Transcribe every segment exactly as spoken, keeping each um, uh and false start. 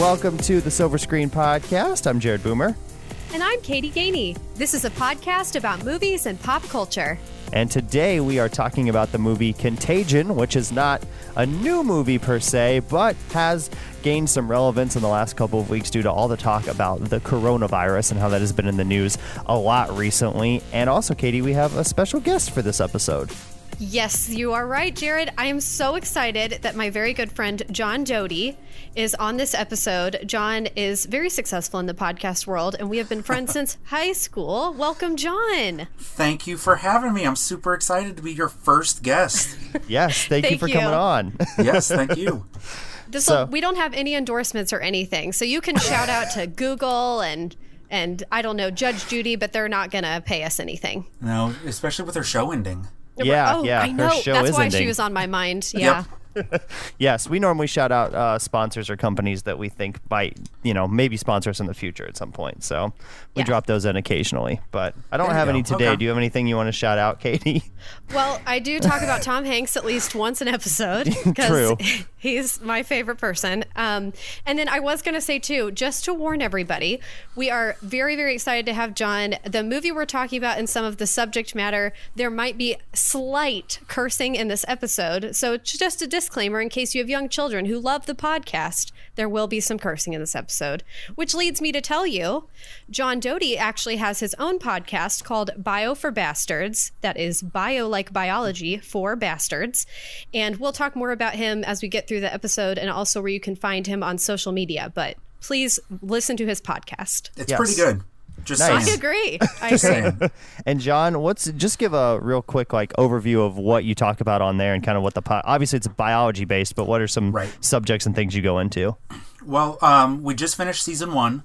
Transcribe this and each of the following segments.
welcome to the Silver Screen Podcast. I'm Jared Boomer. And I'm Katie Gainey. This is a podcast about movies and pop culture. And today we are talking about the movie Contagion, which is not a new movie per se, but has gained some relevance in the last couple of weeks due to all the talk about the coronavirus and how that has been in the news a lot recently. And also, Katie, we have a special guest for this episode. Yes, you are right, Jared. I am so excited that my very good friend John Doty is on this episode. John is very successful in the podcast world, and we have been friends since high school. Welcome, John. Thank you for having me. I'm super excited to be your first guest. Yes, thank, thank you for you. coming on. Yes, thank you. This so, we don't have any endorsements or anything, so you can shout out to Google and and I don't know, Judge Judy, but they're not going to pay us anything. No, especially with their show ending. Yeah, oh, yeah. I know. Her show That's is why ending. She was on my mind. Yeah. Yep. Yes, we normally shout out uh, sponsors or companies that we think might, you know, maybe sponsor us in the future at some point. So we yeah. drop those in occasionally. But I don't there have any go. today. Okay. Do you have anything you want to shout out, Katie? Well, I do talk about Tom Hanks at least once an episode True. because he's my favorite person. Um, and then I was going to say, too, just to warn everybody, we are very, very excited to have John. The movie we're talking about and some of the subject matter, there might be slight cursing in this episode. So just a disclaimer in case you have young children who love the podcast, there will be some cursing in this episode, which leads me to tell you, John Doty actually has his own podcast called Bio for Bastards. That is bio like biology for bastards. And we'll talk more about him as we get through the episode and also where you can find him on social media. But please listen to his podcast. It's yes. pretty good. Just nice. saying. I agree. I agree. Saying. And John, what's just give a real quick like overview of what you talk about on there and kind of what the po- obviously it's biology based, but what are some right. subjects and things you go into? Well, um, we just finished season one,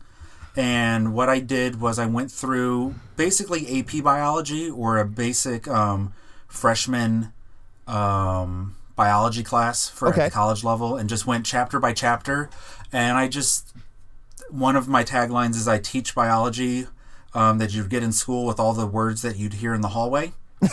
and what I did was I went through basically A P biology or a basic um, freshman um, biology class for okay. at the college level, and just went chapter by chapter. And I just one of my taglines is I teach biology um, that you'd get in school with all the words that you'd hear in the hallway.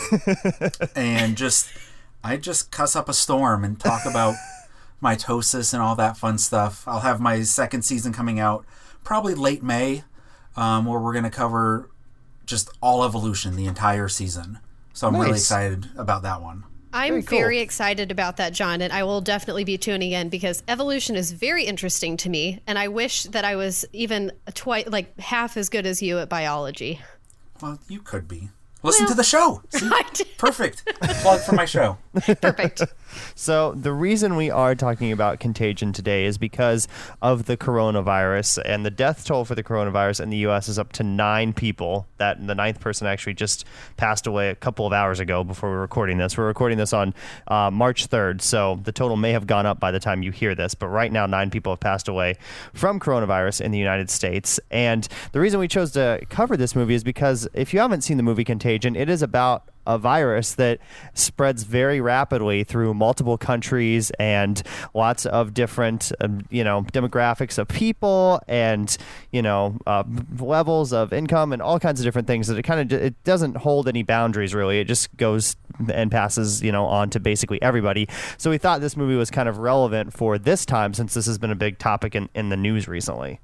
And just, I just cuss up a storm and talk about mitosis and all that fun stuff. I'll have my second season coming out probably late May, um, where we're going to cover just all evolution, the entire season. So I'm nice. really excited about that one. I'm very, cool. very excited about that, John, and I will definitely be tuning in because evolution is very interesting to me, and I wish that I was even twice, like half as good as you at biology. Well, you could be. Listen Well, to the show. See? Perfect. Plug for my show. Perfect. So the reason we are talking about Contagion today is because of the coronavirus, and the death toll for the coronavirus in the U S is up to nine people. That the ninth person actually just passed away a couple of hours ago before we're recording this. We're recording this on uh, March third, so the total may have gone up by the time you hear this, but right now nine people have passed away from coronavirus in the United States. And the reason we chose to cover this movie is because if you haven't seen the movie Contagion, it is about a virus that spreads very rapidly through multiple countries and lots of different, um, you know, demographics of people and, you know, uh, levels of income and all kinds of different things that it kind of, it doesn't hold any boundaries really. It just goes and passes, you know, on to basically everybody. So we thought this movie was kind of relevant for this time since this has been a big topic in, in the news recently.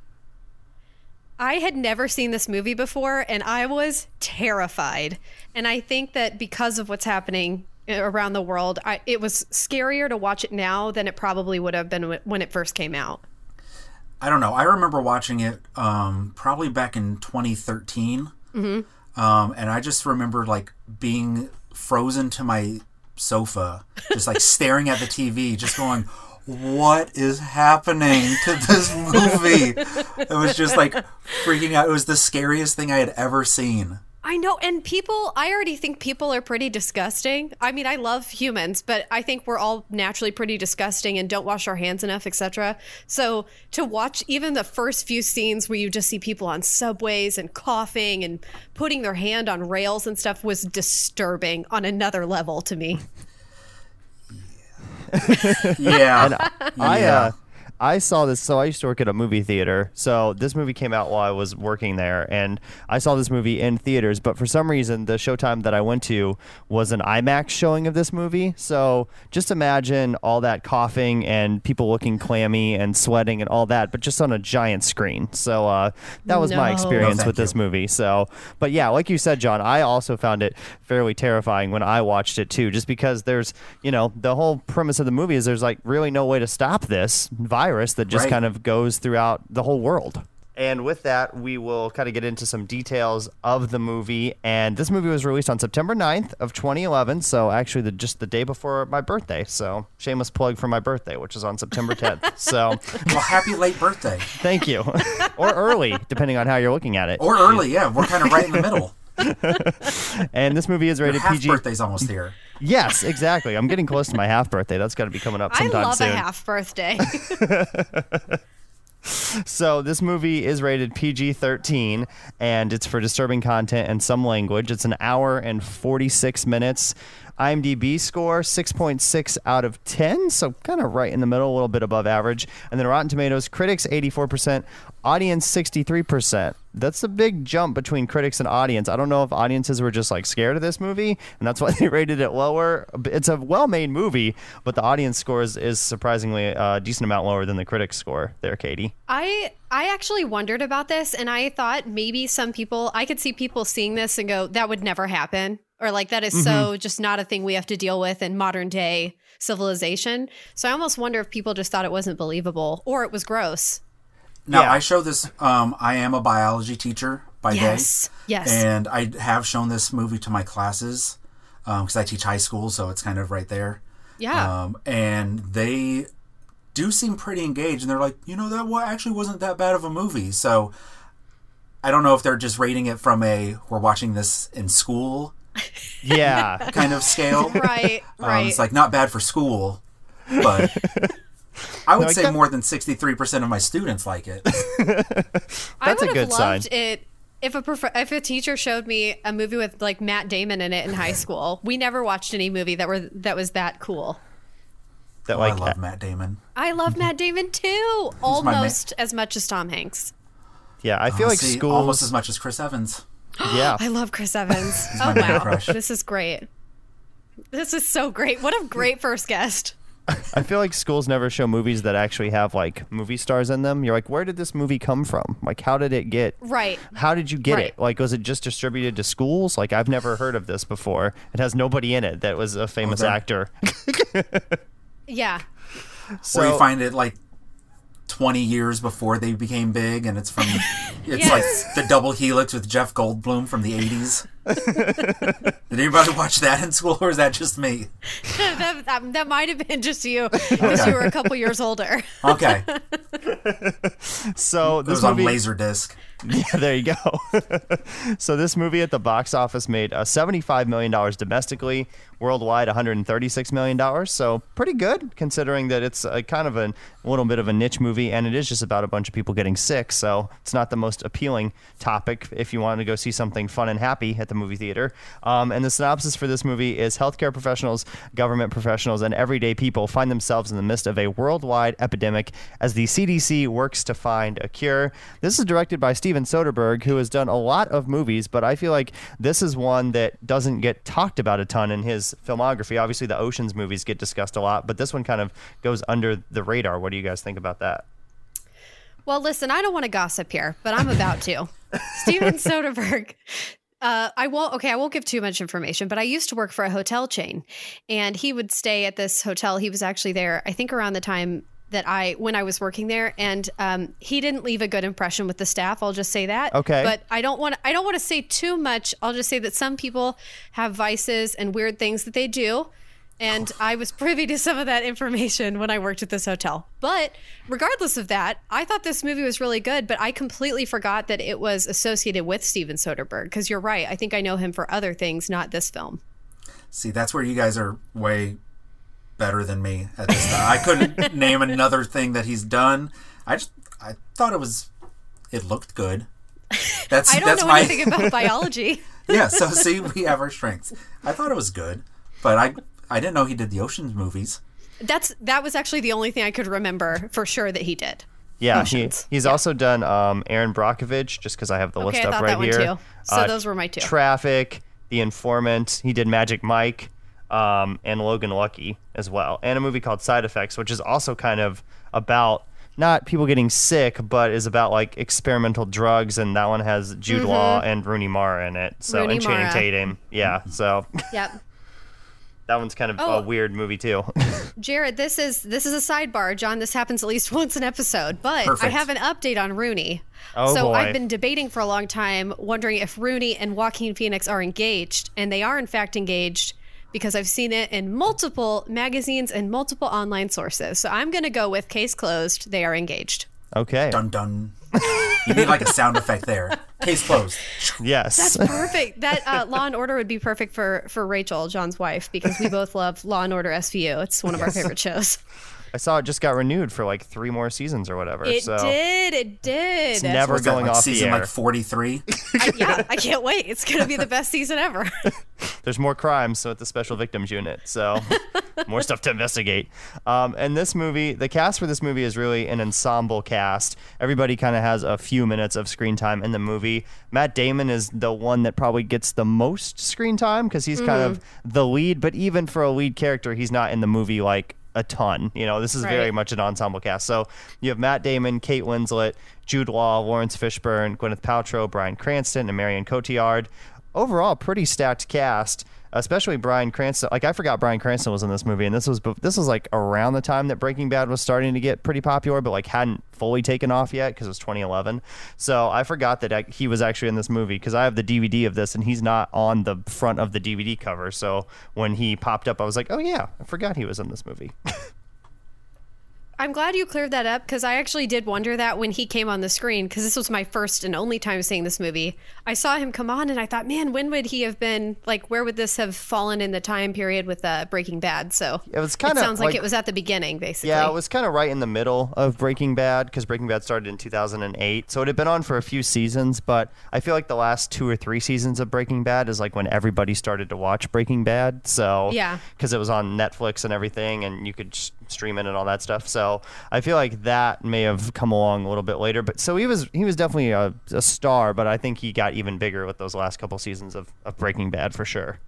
I had never seen this movie before, and I was terrified. And I think that because of what's happening around the world, I, it was scarier to watch it now than it probably would have been when it first came out. I don't know. I remember watching it um, probably back in twenty thirteen. Mm-hmm. Um, and I just remember like being frozen to my sofa, just like staring at the T V, just going, what is happening to this movie? It was just like freaking out. It was the scariest thing I had ever seen. I know. And people, I already think people are pretty disgusting. I mean, I love humans, but I think we're all naturally pretty disgusting and don't wash our hands enough, et cetera. So to watch even the first few scenes where you just see people on subways and coughing and putting their hand on rails and stuff was disturbing on another level to me. Yeah. And I, yeah. uh, I saw this. So I used to work at a movie theater. So this movie came out while I was working there, and I saw this movie in theaters. But for some reason, the Showtime that I went to was an IMAX showing of this movie. So just imagine all that coughing and people looking clammy and sweating and all that, but just on a giant screen. So uh, that was No. my experience No, with thank this you. movie. So, but yeah, like you said, John, I also found it fairly terrifying when I watched it too, just because there's, you know, the whole premise of the movie is there's like really no way to stop this virus that just Right. kind of goes throughout the whole world. And with that, we will kind of get into some details of the movie. And this movie was released on September ninth of twenty eleven. So actually the, just the day before my birthday. So shameless plug for my birthday, which is on September tenth. So Well, happy late birthday. thank you. Or early, depending on how you're looking at it. Or early, yeah. We're kind of right in the middle. And this movie is Your rated half P G. birthday's almost here. Yes, exactly. I'm getting close to my half birthday. That's got to be coming up I sometime love soon. a half birthday. So this movie is rated P G thirteen, and it's for disturbing content and some language. It's an hour and forty-six minutes. IMDb score six point six out of ten, so kind of right in the middle, a little bit above average. And then Rotten Tomatoes, critics eighty-four percent, audience sixty-three percent. That's a big jump between critics and audience. I don't know if audiences were just like scared of this movie, and that's why they rated it lower. It's a well-made movie, but the audience score is, is surprisingly a decent amount lower than the critics score there, Katie. I I actually wondered about this, and I thought maybe some people, I could see people seeing this and go, that would never happen. Or like, that is Mm-hmm. so just not a thing we have to deal with in modern day civilization. So I almost wonder if people just thought it wasn't believable or it was gross. Now, Yeah. I show this, um, I am a biology teacher by Yes. day. Yes. And I have shown this movie to my classes because I teach high school, so it's kind of right there. Yeah. Um, and they do seem pretty engaged, and they're like, you know, that wa- actually wasn't that bad of a movie. So I don't know if they're just rating it from a, we're watching this in school Yeah. kind of scale. right. Um, Right. it's like not bad for school, but I would No, I say got- more than sixty-three percent of my students like it. I That's a would good have sign. loved it if a prof- if a teacher showed me a movie with like Matt Damon in it in high school. We never watched any movie that were that was that cool. That Oh, like I love Matt Damon. I love Matt Damon too, my ma- almost as much as Tom Hanks. yeah, I feel Uh, like see, schools almost as much as Chris Evans. yeah. I love Chris Evans. my oh man wow, crush. this is great. This is so great. What a great first guest. I feel like schools never show movies that actually have like movie stars in them. You're like, where did this movie come from? Like, how did it get? Right. How did you get Right. it? Like, was it just distributed to schools? Like, I've never heard of this before. It has nobody in it that was a famous that- actor. Yeah. So Or you find it like twenty years before they became big, and it's from it's Yes. like the Double Helix with Jeff Goldblum from the eighties. Did anybody watch that in school, or is that just me? that, that, that might have been just you because you were a couple years older. Okay, so it this was on movie. Laserdisc. Yeah, there you go. So this movie at the box office made uh, seventy-five million dollars domestically, worldwide one hundred thirty-six million dollars. So pretty good considering that it's a kind of a little bit of a niche movie, and it is just about a bunch of people getting sick. So it's not the most appealing topic if you want to go see something fun and happy at the movie theater. Um, and the synopsis for this movie is healthcare professionals, government professionals, and everyday people find themselves in the midst of a worldwide epidemic as the C D C works to find a cure. This is directed by Steven Soderbergh, who has done a lot of movies, but I feel like this is one that doesn't get talked about a ton in his filmography. Obviously, the Ocean's movies get discussed a lot, but this one kind of goes under the radar. What do you guys think about that? Well, listen, I don't want to gossip here, but I'm about to. Steven Soderbergh. Uh, I won't. Okay, I won't give too much information, but I used to work for a hotel chain, and he would stay at this hotel. He was actually there, I think, around the time that I when I was working there, and um, he didn't leave a good impression with the staff. I'll just say that. Okay. But I don't want. I don't want to say too much. I'll just say that some people have vices and weird things that they do. And I was privy to some of that information when I worked at this hotel. But regardless of that, I thought this movie was really good, but I completely forgot that it was associated with Steven Soderbergh. Because you're right. I think I know him for other things, not this film. See, that's where you guys are way better than me at this time. I couldn't name another thing that he's done. I just I thought it was it looked good. That's I don't that's know my anything about biology. yeah. So see, we have our strengths. I thought it was good, but I I didn't know he did the Ocean's movies. That's that was actually the only thing I could remember for sure that he did. Yeah, he, Oceans. he's Yeah. also done um, Aaron Brockovich, just because I have the Okay, list I up thought right that one here. too. So those were my two. Traffic, The Informant. He did Magic Mike, um, and Logan Lucky as well, and a movie called Side Effects, which is also kind of about not people getting sick, but is about like experimental drugs, and that one has Jude Mm-hmm. Law and Rooney Mara in it. So Rooney and Channing Mara. Tatum. Yeah, so Yep. that one's kind of Oh. a weird movie too. Jared, this is this is a sidebar. John, this happens at least once an episode, but I Perfect. have an update on Rooney. Oh, so boy. I've been debating for a long time, wondering if Rooney and Joaquin Phoenix are engaged, and they are in fact engaged because I've seen it in multiple magazines and multiple online sources. So I'm going to go with case closed. They are engaged. Okay. Dun dun. You need like a sound effect there. Case closed. Yes. That's perfect. That uh, Law and Order would be perfect for for Rachel, John's wife, because we both love Law and Order S V U. It's one of our favorite shows. I saw it just got renewed for like three more seasons or whatever. It so did. It did. It's never What's that, going like off the season air. like forty-three? I, yeah, I can't wait. It's going to be the best season ever. There's more crimes, so at the Special Victims Unit, so more stuff to investigate. Um, and this movie, the cast for this movie is really an ensemble cast. Everybody kind of has a few minutes of screen time in the movie. Matt Damon is the one that probably gets the most screen time because he's kind of the lead, but even for a lead character, he's not in the movie like a ton. You know, this is very Right. much an ensemble cast. So you have Matt Damon, Kate Winslet, Jude Law, Lawrence Fishburne, Gwyneth Paltrow, Bryan Cranston, and Marion Cotillard. Overall, pretty stacked cast, especially Bryan Cranston. Like, I forgot Bryan Cranston was in this movie, and this was this was like around the time that Breaking Bad was starting to get pretty popular, but like hadn't fully taken off yet because it was twenty eleven. So I forgot that I- he was actually in this movie because I have the D V D of this, and he's not on the front of the D V D cover. So when he popped up, I was like, oh yeah, I forgot he was in this movie. I'm glad you cleared that up because I actually did wonder that when he came on the screen because this was my first and only time seeing this movie. I saw him come on and I thought, man, when would he have been? Like, where would this have fallen in the time period with uh, Breaking Bad? So It was kinda sounds like, like- it was at the beginning, basically. Yeah, it was kind of right in the middle of Breaking Bad because Breaking Bad started in two thousand eight. So it had been on for a few seasons, but I feel like the last two or three seasons of Breaking Bad is like when everybody started to watch Breaking Bad. So Yeah. because it was on Netflix and everything, and you could just stream it and all that stuff. So I feel like that may have come along a little bit later. But so he was he was definitely a, a star, but I think he got even bigger with those last couple seasons of, of Breaking Bad for sure.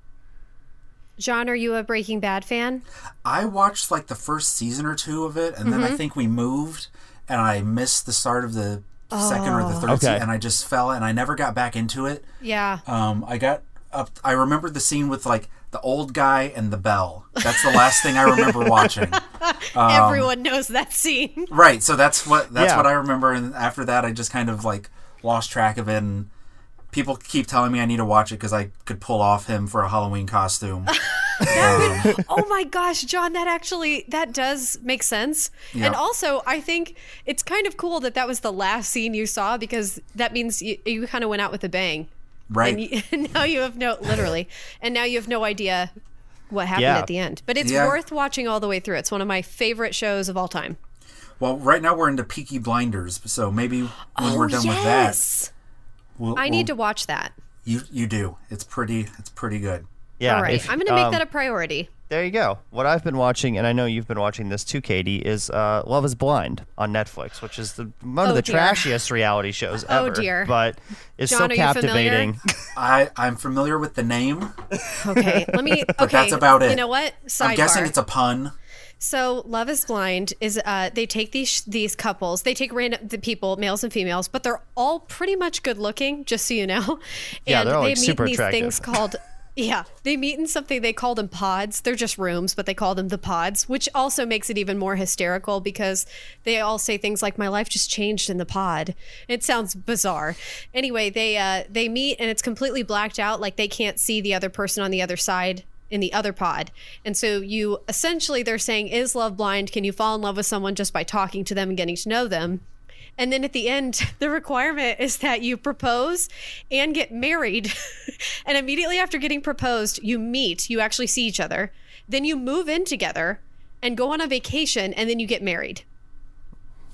John, are you a Breaking Bad fan? I watched like the first season or two of it, and Mm-hmm. then I think we moved, and I missed the start of the second or the third Okay. season, and I just fell, and I never got back into it. Yeah. Um, I got up. I remember the scene with like the old guy and the bell. That's the last thing I remember watching. Everyone knows that scene. Right. So that's what that's Yeah. what I remember, and after that, I just kind of like lost track of it. And people keep telling me I need to watch it because I could pull off him for a Halloween costume. That would, oh my gosh, John, that actually, that does make sense. Yeah. And also, I think it's kind of cool that that was the last scene you saw because that means you, you kind of went out with a bang. Right. And, you, and now you have no, literally, and now you have no idea what happened Yeah. at the end. But it's Yeah. worth watching all the way through. It's one of my favorite shows of all time. Well, right now we're into Peaky Blinders, so maybe when Oh, we're done with that, we'll, I need to we'll- watch that. You you do. It's pretty. It's pretty good. Yeah. all right. if- I'm going to make um, that a priority. There you go. What I've been watching, and I know you've been watching this too, Katie, is uh, Love is Blind on Netflix, which is the, one of Oh, the dear. trashiest reality shows Oh, ever. dear. But it's John, so are you familiar? captivating. I I'm familiar with the name. Okay. Let me, okay. that's about it. You know what? Sidebar. I'm guessing it's a pun. So, Love is Blind is uh, they take these these couples, they take random the people, males and females, but they're all pretty much good looking, just so you know. Yeah, and they're all, they like, meet super in these attractive. things called yeah, they meet in something they call them pods. They're just rooms, but they call them the pods, which also makes it even more hysterical because they all say things like "My life just changed in the pod." It sounds bizarre. Anyway, they uh, they meet and it's completely blacked out, like they can't see the other person on the other side in the other pod. And so you essentially, they're saying, is love blind? Can you fall in love with someone just by talking to them and getting to know them? And then at the end, the requirement is that you propose and get married. And immediately after getting proposed, you meet, you actually see each other. Then you move in together and go on a vacation and then you get married.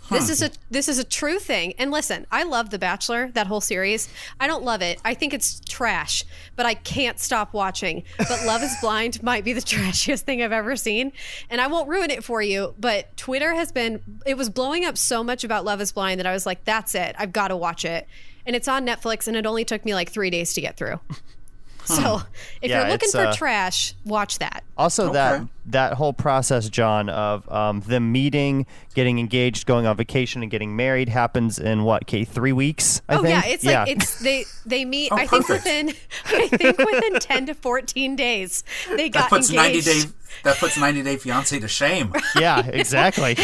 This is a this is a true thing. And listen, I love The Bachelor, that whole series. I don't love it. I think it's trash, but I can't stop watching. But Love is Blind might be the trashiest thing I've ever seen. And I won't ruin it for you, but Twitter has been, it was blowing up so much about Love is Blind that I was like, that's it. I've got to watch it. And it's on Netflix, and it only took me like three days to get through. So if Yeah, you're looking it's, for uh, trash, watch that. Also, Okay. that that whole process, John, of um, them meeting, getting engaged, going on vacation, and getting married happens in what, Kate, three weeks? I oh think? yeah, it's like it's they they meet. Oh, I think perfect. within I think within ten to fourteen days they got That puts ninety engaged. day that puts ninety day fiance to shame. Yeah, exactly.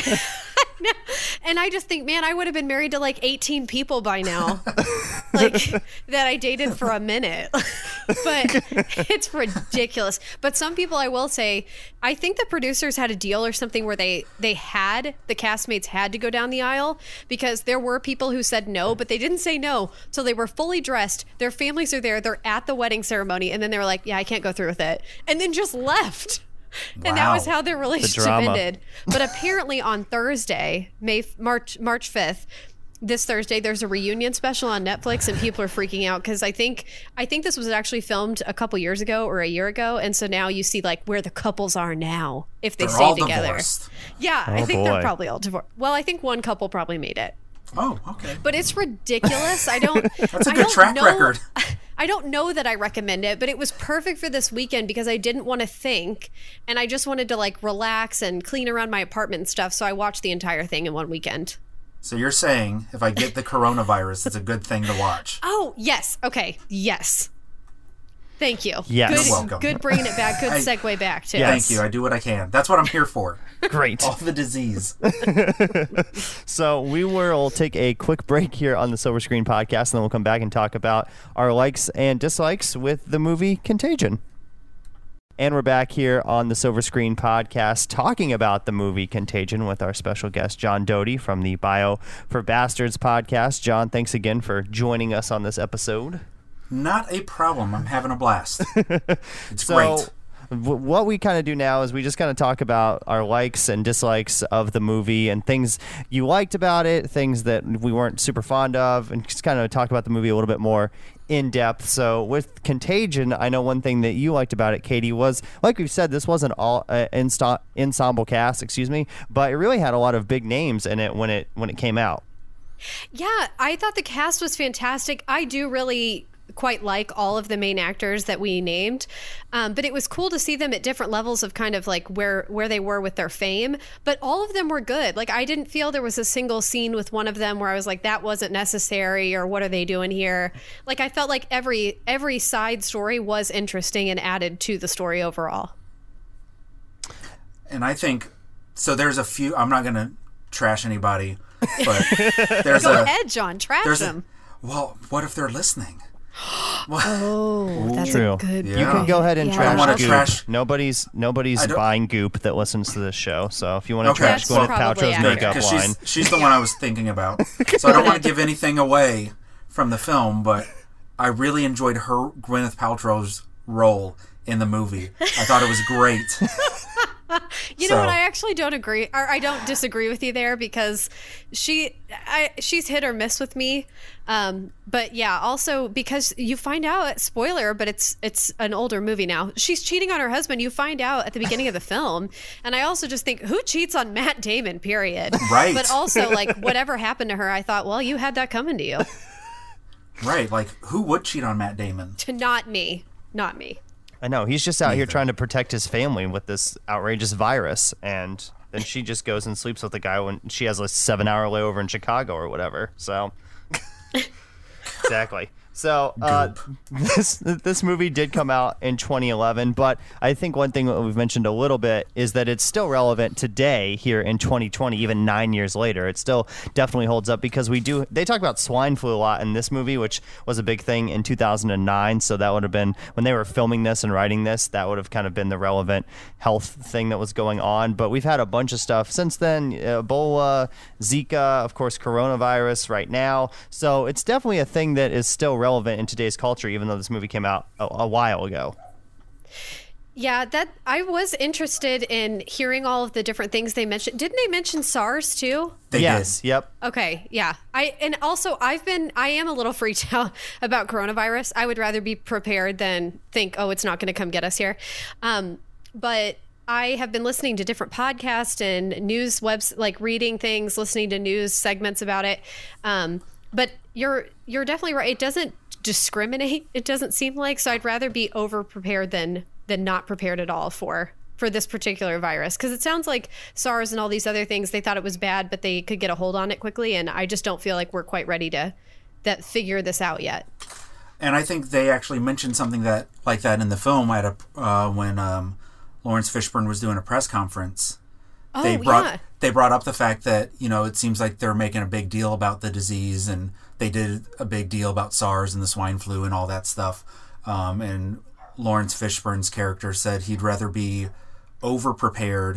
And I just think, man, I would have been married to like eighteen people by now, like that I dated for a minute. But it's ridiculous. But some people, I will say, I think the producers had a deal or something where they they had the castmates had to go down the aisle, because there were people who said no, but they didn't say no till they were fully dressed. Their families are there. They're at the wedding ceremony, and then they were like, "Yeah, I can't go through with it," and then just left. And that Wow. was how their relationship drama. ended. But apparently on Thursday, May March March fifth, this Thursday, there's a reunion special on Netflix, and people are freaking out because I think I think this was actually filmed a couple years ago or a year ago, and so now you see like where the couples are now if they They're stay all together. divorced. Yeah, I Oh, think boy. they're probably all divorced. Well, I think one couple probably made it. Oh, okay. But it's ridiculous. I don't. That's a I good don't track know, record. I don't know that I recommend it, but it was perfect for this weekend because I didn't want to think, and I just wanted to like relax and clean around my apartment and stuff. So I watched the entire thing in one weekend. So you're saying if I get the coronavirus, it's a good thing to watch. Oh yes, okay, yes. Thank you. Yes. Good, You're welcome. good bringing it back. Good I- segue back too. Yeah. Thank you. I do what I can. That's what I'm here for. Great. All the disease. So we will take a quick break here on the Silver Screen Podcast, and then we'll come back and talk about our likes and dislikes with the movie Contagion. And we're back here on the Silver Screen Podcast talking about the movie Contagion with our special guest, John Doty from the Bio for Bastards podcast. John, thanks again for joining us on this episode. Not a problem. I'm having a blast. It's So, great. w- what we kind of do now is we just kind of talk about our likes and dislikes of the movie and things you liked about it, things that we weren't super fond of, and just kind of talk about the movie a little bit more in depth. So with Contagion, I know one thing that you liked about it, Katie, was, like we've said, this wasn't all uh, insta- ensemble cast, excuse me, but it really had a lot of big names in it when it when it came out. Yeah, I thought the cast was fantastic. I do really quite like all of the main actors that we named, um, but it was cool to see them at different levels of kind of like where where they were with their fame. But all of them were good. Like I didn't feel there was a single scene with one of them where I was like, that wasn't necessary, or what are they doing here? Like I felt like every every side story was interesting and added to the story overall. And I think so. There's a few. I'm not going to trash anybody, but there's Go a. ahead, John. Trash There's a. them. Well, what if they're listening? Oh, that's True. a good. Yeah. You can go ahead and Yeah. trash I don't wanna Goop. trash- Nobody's nobody's I don't- buying Goop that listens to this show. So if you want to Okay. trash That's Gwyneth probably Paltrow's accurate. makeup Because line, she's she's the one I was thinking about. So I don't want to give anything away from the film, but I really enjoyed her Gwyneth Paltrow's role in the movie. I thought it was great. You know So- what? I actually don't agree, or I don't disagree with you there, because she, I, she's hit or miss with me. Um, but yeah, also because you find out, spoiler, but it's it's an older movie now. She's cheating on her husband. You find out at the beginning of the film, and I also just think, who cheats on Matt Damon? Period. Right. But also, like, whatever happened to her, I thought, well, you had that coming to you. Right. Like, who would cheat on Matt Damon? To not me, not me. I know he's just out here Neither. trying to protect his family with this outrageous virus, and then she just goes and sleeps with a guy when she has a seven-hour layover in Chicago or whatever. So, exactly. So uh, this this movie did come out in twenty eleven, but I think one thing that we've mentioned a little bit is that it's still relevant today here in twenty twenty, even nine years later. It still definitely holds up because we do. They talk about swine flu a lot in this movie, which was a big thing in two thousand nine. So that would have been when they were filming this and writing this. That would have kind of been the relevant health thing that was going on. But we've had a bunch of stuff since then: Ebola, Zika, of course, coronavirus right now. So it's definitely a thing that is still relevant in today's culture, even though this movie came out a, a while ago. Yeah, that I was interested in hearing all of the different things they mentioned. Didn't they mention SARS too? They yes. did. Yep. Okay, yeah. I and also I've been I am a little freaked out about coronavirus. I would rather be prepared than think, oh, it's not going to come get us here. Um, but I have been listening to different podcasts and news webs, like reading things, listening to news segments about it. Um, but you're you're definitely right. It doesn't discriminate. It doesn't seem like. So I'd rather be over prepared than than not prepared at all for for this particular virus, because it sounds like SARS and all these other things, they thought it was bad, but they could get a hold on it quickly, and I just don't feel like we're quite ready to that figure this out yet. And I think they actually mentioned something that like that in the film at a uh, when um, Lawrence Fishburne was doing a press conference. Oh, they brought yeah. they brought up the fact that, you know, it seems like they're making a big deal about the disease, and they did a big deal about SARS and the swine flu and all that stuff. Um, and Lawrence Fishburne's character said he'd rather be over-prepared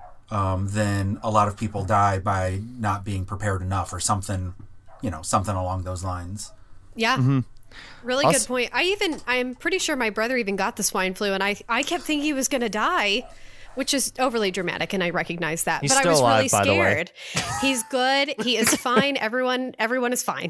um, than a lot of people die by not being prepared enough, or something, you know, something along those lines. Yeah. Mm-hmm. Really Also- good point. I even, I'm pretty sure my brother even got the swine flu, and I, I kept thinking he was going to die, which is overly dramatic, and I recognize that. He's but still I was alive, really by the way. scared. He's good. He is fine. Everyone, everyone is fine.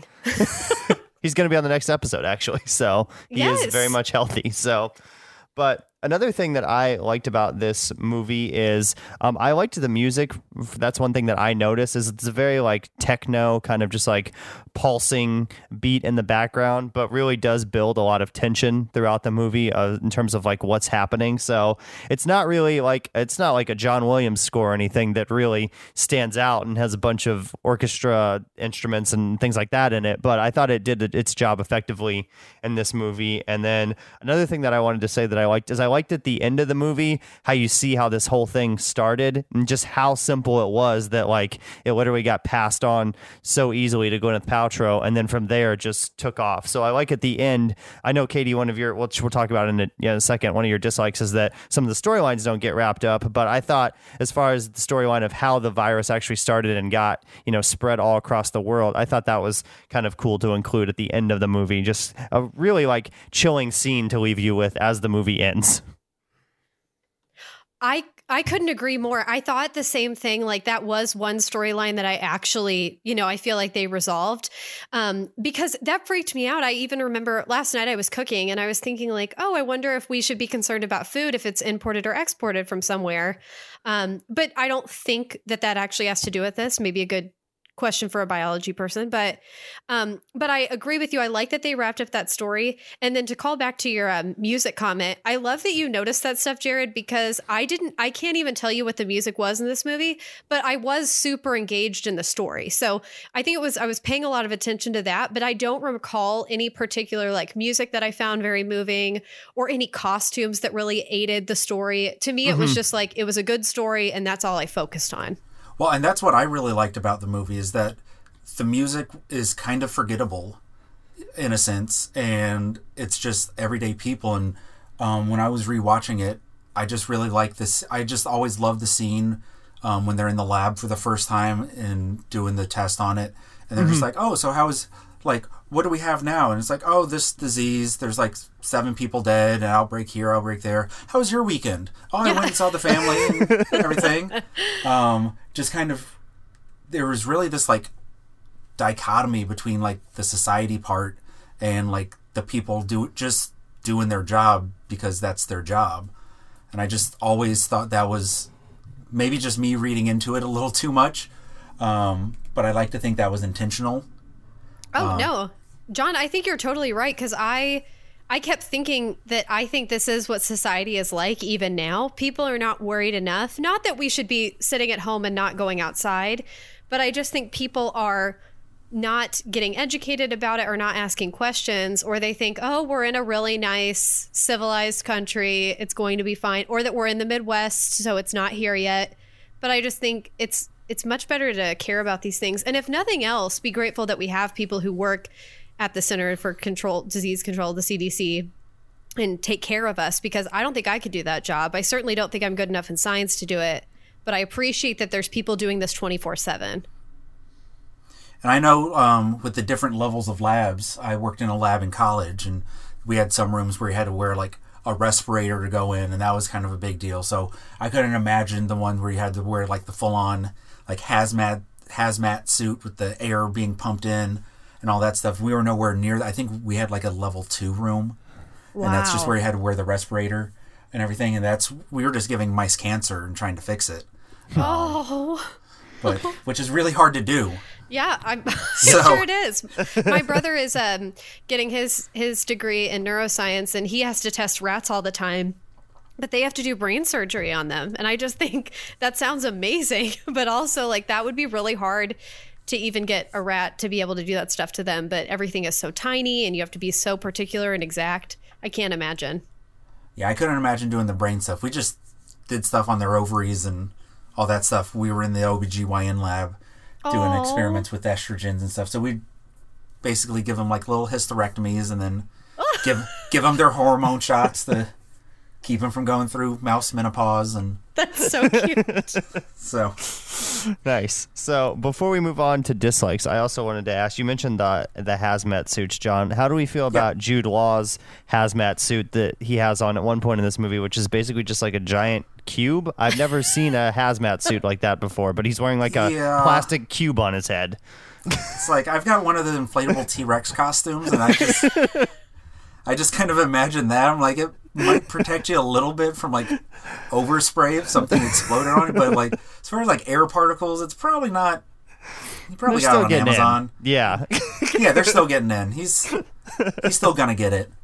He's going to be on the next episode, actually. So he Yes. is very much healthy. So, but another thing that I liked about this movie is um, I liked the music. That's one thing that I noticed is it's a very like techno kind of just like pulsing beat in the background, but really does build a lot of tension throughout the movie uh, in terms of like what's happening. So it's not really like it's not like a John Williams score or anything that really stands out and has a bunch of orchestra instruments and things like that in it. But I thought it did its job effectively in this movie. And then another thing that I wanted to say that I liked is I liked at the end of the movie how you see how this whole thing started and just how simple it was that like it literally got passed on so easily to Gwyneth Paltrow, and then from there it just took off. So I like at the end, I know Katie, one of your, which we'll talk about in a, in a second, one of your dislikes is that some of the storylines don't get wrapped up, but I thought as far as the storyline of how the virus actually started and got, you know, spread all across the world, I thought that was kind of cool to include at the end of the movie. Just a really like chilling scene to leave you with as the movie ends. I I couldn't agree more. I thought the same thing. Like that was one storyline that I actually, you know, I feel like they resolved um, because that freaked me out. I even remember last night I was cooking and I was thinking like, oh, I wonder if we should be concerned about food if it's imported or exported from somewhere. Um, but I don't think that that actually has to do with this. Maybe a good question for a biology person, but um but I agree with you. I like that they wrapped up that story. And then to call back to your um, music comment, I love that you noticed that stuff, Jared, because I didn't I can't even tell you what the music was in this movie, but I was super engaged in the story. So I think it was I was paying a lot of attention to that, but I don't recall any particular like music that I found very moving or any costumes that really aided the story. To me, mm-hmm. It was just like it was a good story and that's all I focused on. Well, and that's what I really liked about the movie is that the music is kind of forgettable in a sense, and it's just everyday people. And um, when I was rewatching it, I just really like this. I just always love the scene um, when they're in the lab for the first time and doing the test on it. And they're mm-hmm. just like, oh, so how is, like, what do we have now? And it's like, oh, this disease, there's like seven people dead, an outbreak here, outbreak there. How was your weekend? Oh, I yeah. went and saw the family and everything. Um, just kind of, there was really this like dichotomy between like the society part and like the people do just doing their job because that's their job. And I just always thought that was maybe just me reading into it a little too much. Um, but I like to think that was intentional. Oh, um, no. John, I think you're totally right, because I I kept thinking that I think this is what society is like even now. People are not worried enough. Not that we should be sitting at home and not going outside, but I just think people are not getting educated about it or not asking questions, or they think, oh, we're in a really nice, civilized country. It's going to be fine. Or that we're in the Midwest, so it's not here yet. But I just think it's it's much better to care about these things. And if nothing else, be grateful that we have people who work at the Center for Control, Disease Control, the C D C, and take care of us, because I don't think I could do that job. I certainly don't think I'm good enough in science to do it, but I appreciate that there's people doing this twenty-four seven. And I know um, with the different levels of labs, I worked in a lab in college, and we had some rooms where you had to wear like a respirator to go in, and that was kind of a big deal. So I couldn't imagine the one where you had to wear like the full on like hazmat hazmat suit with the air being pumped in and all that stuff. We were nowhere near that. I think we had like a level two room. Wow. And that's just where you had to wear the respirator and everything. And that's, we were just giving mice cancer and trying to fix it. Oh. Um, but, which is really hard to do. Yeah, I'm So- sure it is. My brother is um, getting his, his degree in neuroscience, and he has to test rats all the time. But they have to do brain surgery on them. And I just think that sounds amazing. But also, like, that would be really hard to even get a rat to be able to do that stuff to them. But everything is so tiny, and you have to be so particular and exact. I can't imagine. Yeah, I couldn't imagine doing the brain stuff. We just did stuff on their ovaries and all that stuff. We were in the O B G Y N lab doing Aww. experiments with estrogens and stuff. So we'd basically give them like little hysterectomies and then give give them their hormone shots to keep them from going through mouse menopause. And That's so cute. so, Nice. So before we move on to dislikes, I also wanted to ask, you mentioned the the hazmat suits, John. How do we feel about Jude Law's hazmat suit that he has on at one point in this movie, which is basically just like a giant cube? I've never seen a hazmat suit like that before, but he's wearing like a Yeah. plastic cube on his head. it's like I've got one of the inflatable T-Rex costumes, and I just I just kind of imagine that. I'm like, it might protect you a little bit from like overspray if something exploded on it, but like as far as like air particles, it's probably not. You probably They're got still it on getting Amazon. in. Yeah. Yeah, they're still getting in. He's he's still gonna get it,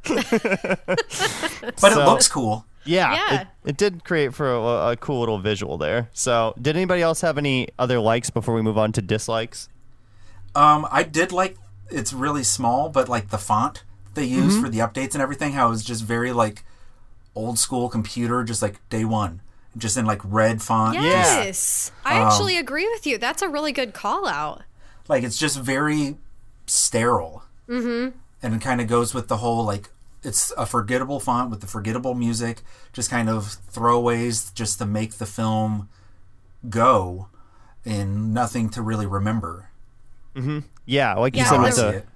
but So- it looks cool. Yeah, Yeah. It, it did create for a, a cool little visual there. So, did anybody else have any other likes before we move on to dislikes? Um, I did like it's really small, but like the font they use Mm-hmm. for the updates and everything, how it was just very like old school computer, just like day one, just in like red font. Yes. I Um, actually agree with you. That's a really good call out. Like it's just very sterile. Mm-hmm. And it kind of goes with the whole like it's a forgettable font with the forgettable music, just kind of throwaways just to make the film go, and nothing to really remember. Yeah, like you Yeah, said How I with see the. it.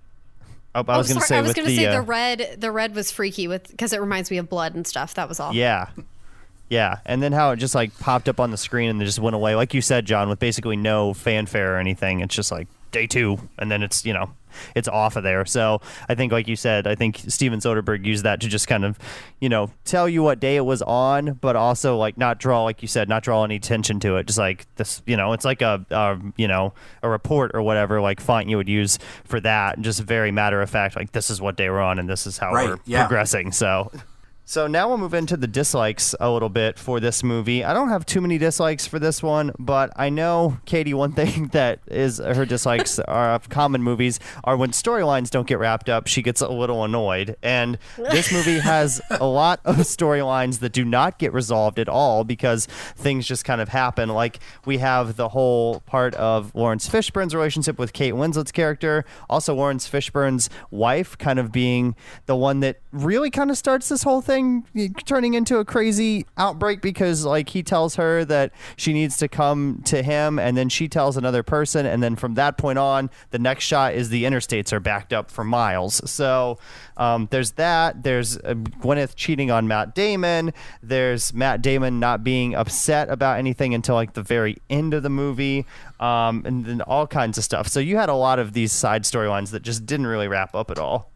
Oh, I was Oh, going to sorry, say I was with gonna the. say uh, the red. The red was freaky with because it reminds me of blood and stuff. That was all. Yeah. Yeah, and then how it just like popped up on the screen and then just went away, like you said, John, with basically no fanfare or anything. It's just like day two, and then it's, you know, it's off of there. So I think, like you said, I think Steven Soderbergh used that to just kind of, you know, tell you what day it was on, but also like not draw, like you said, not draw any attention to it. Just like this, you know, it's like a, a you know, a report or whatever, like font you would use for that. Just very matter of fact, like this is what day we're on and this is how Right, we're yeah. progressing. So. So now we'll move into the dislikes a little bit for this movie. I don't have too many dislikes for this one, but I know, Katie, one thing that is her dislikes are of common movies are when storylines don't get wrapped up, she gets a little annoyed. And this movie has a lot of storylines that do not get resolved at all because things just kind of happen. Like we have the whole part of Lawrence Fishburne's relationship with Kate Winslet's character. Also Lawrence Fishburne's wife kind of being the one that really kind of starts this whole thing turning into a crazy outbreak because like he tells her that she needs to come to him and then she tells another person, and then from that point on the next shot is the interstates are backed up for miles. So um, there's that. There's uh, Gwyneth cheating on Matt Damon. There's Matt Damon not being upset about anything until like the very end of the movie, um, and then all kinds of stuff. So you had a lot of these side storylines that just didn't really wrap up at all.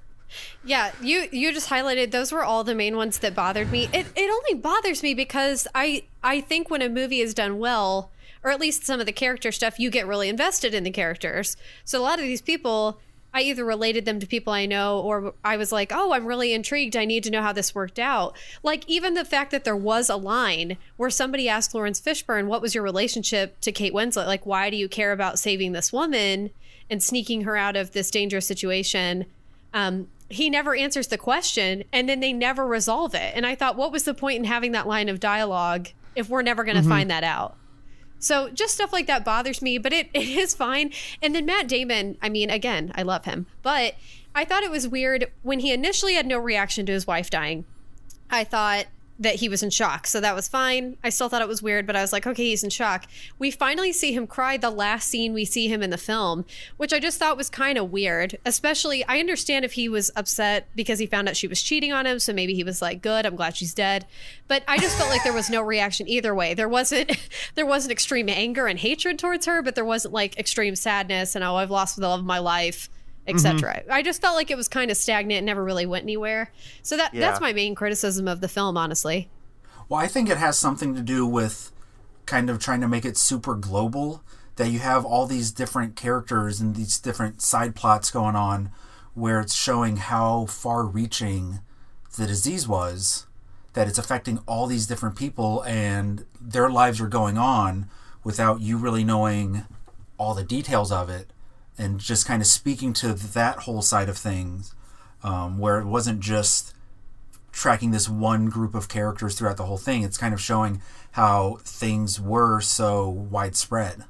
Yeah, you you just highlighted those were all the main ones that bothered me. It it only bothers me because I I think when a movie is done well, or at least some of the character stuff, you get really invested in the characters. So a lot of these people, I either related them to people I know, or I was like, oh, I'm really intrigued. I need to know how this worked out. Like even the fact that there was a line where somebody asked Lawrence Fishburne, what was your relationship to Kate Winslet? Like, why do you care about saving this woman and sneaking her out of this dangerous situation? Um, he never answers the question, and then they never resolve it. And I thought, what was the point in having that line of dialogue if we're never going to mm-hmm. find that out? So just stuff like that bothers me, but it, it is fine. And then Matt Damon, I mean, again, I love him, but I thought it was weird when he initially had no reaction to his wife dying. I thought, that he was in shock. So that was fine. I still thought it was weird, but I was like, okay, he's in shock. We finally see him cry the last scene we see him in the film, which I just thought was kind of weird. Especially, I understand if he was upset because he found out she was cheating on him. So maybe he was like, good, I'm glad she's dead. But I just felt like there was no reaction either way. There wasn't, there wasn't extreme anger and hatred towards her, but there wasn't like extreme sadness and, oh, I've lost the love of my life, et cetera. Mm-hmm. I just felt like it was kind of stagnant and never really went anywhere. So that yeah. that's my main criticism of the film, honestly. Well, I think it has something to do with kind of trying to make it super global, that you have all these different characters and these different side plots going on where it's showing how far-reaching the disease was, that it's affecting all these different people and their lives are going on without you really knowing all the details of it. And just kind of speaking to that whole side of things, um, where it wasn't just tracking this one group of characters throughout the whole thing. It's kind of showing how things were so widespread.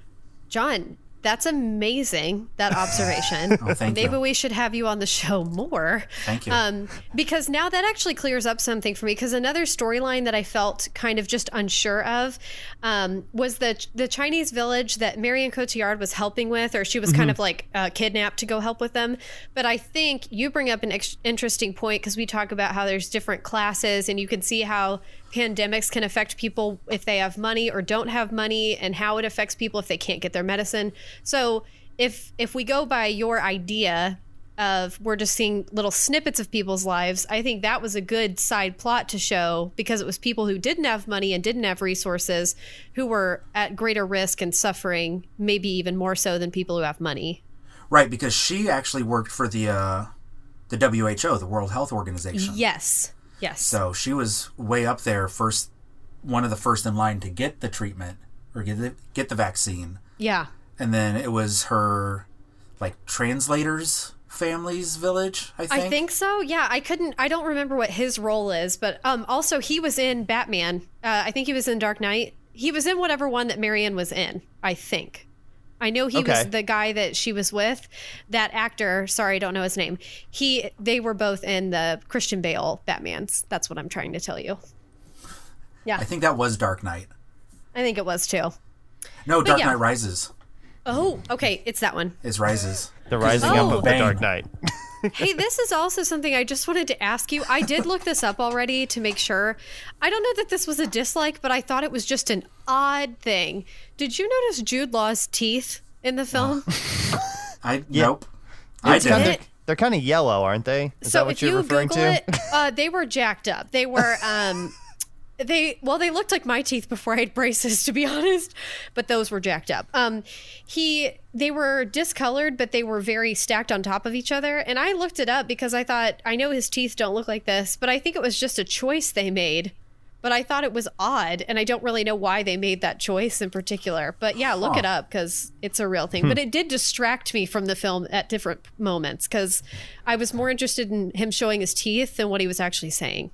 John, that's amazing, that observation. Oh, thank Maybe you. we should have you on the show more. Thank you. Um, because now that actually clears up something for me, because another storyline that I felt kind of just unsure of um, was the the Chinese village that Marion Cotillard was helping with, or she was mm-hmm. kind of like uh, kidnapped to go help with them. But I think you bring up an ex- interesting point, because we talk about how there's different classes and you can see how pandemics can affect people if they have money or don't have money, and how it affects people if they can't get their medicine. So if if we go by your idea of we're just seeing little snippets of people's lives, I think that was a good side plot to show, because it was people who didn't have money and didn't have resources who were at greater risk and suffering, maybe even more so than people who have money. Right, because she actually worked for the uh, the W H O, the World Health Organization. Yes. Yes. So she was way up there, first, one of the first in line to get the treatment or get the, get the vaccine. Yeah. And then it was her, like, translators family's village, I think. I think so. Yeah, I couldn't, I don't remember what his role is, but um, also he was in Batman. Uh, I think he was in Dark Knight. He was in whatever one that Marion was in, I think. I know he okay. was the guy that she was with. That actor, sorry, I don't know his name. He, they were both in the Christian Bale Batmans. That's what I'm trying to tell you. Yeah. I think that was Dark Knight. I think it was too. No, But Dark yeah. Knight Rises. Oh, okay. It's that one. It's Rises. The rising Oh. up of the Dark Knight. Hey, this is also something I just wanted to ask you. I did look this up already to make sure. I don't know that this was a dislike, but I thought it was just an odd thing. Did you notice Jude Law's teeth in the film? I Yeah. Nope. I It's didn't. kinda, they're kind of yellow, aren't they? Is so that what if you're you referring Google to? it, uh, they were jacked up. They were, um, they well, they looked like my teeth before I had braces, to be honest, but those were jacked up. Um, he, they were discolored, but they were very stacked on top of each other. And I looked it up because I thought, I know his teeth don't look like this, but I think it was just a choice they made. But I thought it was odd, and I don't really know why they made that choice in particular. But yeah, look Huh. it up, because it's a real thing. But it did distract me from the film at different moments, because I was more interested in him showing his teeth than what he was actually saying.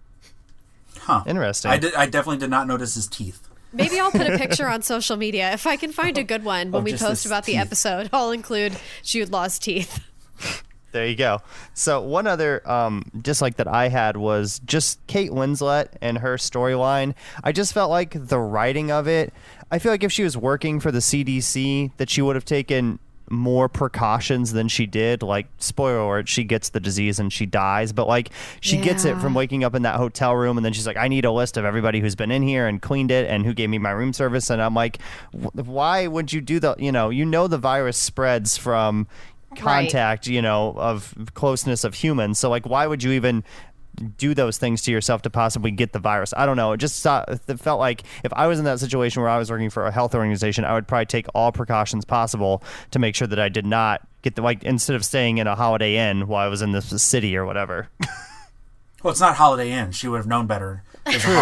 Huh. Interesting. I, did, I definitely did not notice his teeth. Maybe I'll put a picture on social media. If I can find a good one when Oh, we just post his about the teeth. episode, I'll include Jude Law's teeth. There you go. So one other um, dislike that I had was just Kate Winslet and her storyline. I just felt like the writing of it, I feel like if she was working for the C D C, that she would have taken more precautions than she did. Like, spoiler alert, she gets the disease and she dies, but like she gets it Yeah. from waking up in that hotel room, and then she's like, I need a list of everybody who's been in here and cleaned it and who gave me my room service. And I'm like, wh- why would you do the, you know, you know the virus spreads from contact, you know, of closeness of humans. So like, why would you even do those things to yourself to possibly get the virus? I don't know. It just saw, it felt like if I was in that situation where I was working for a health organization, I would probably take all precautions possible to make sure that I did not get the, like, instead of staying in a Holiday Inn while I was in this city or whatever. Well, it's not Holiday Inn. She would have known better. It's a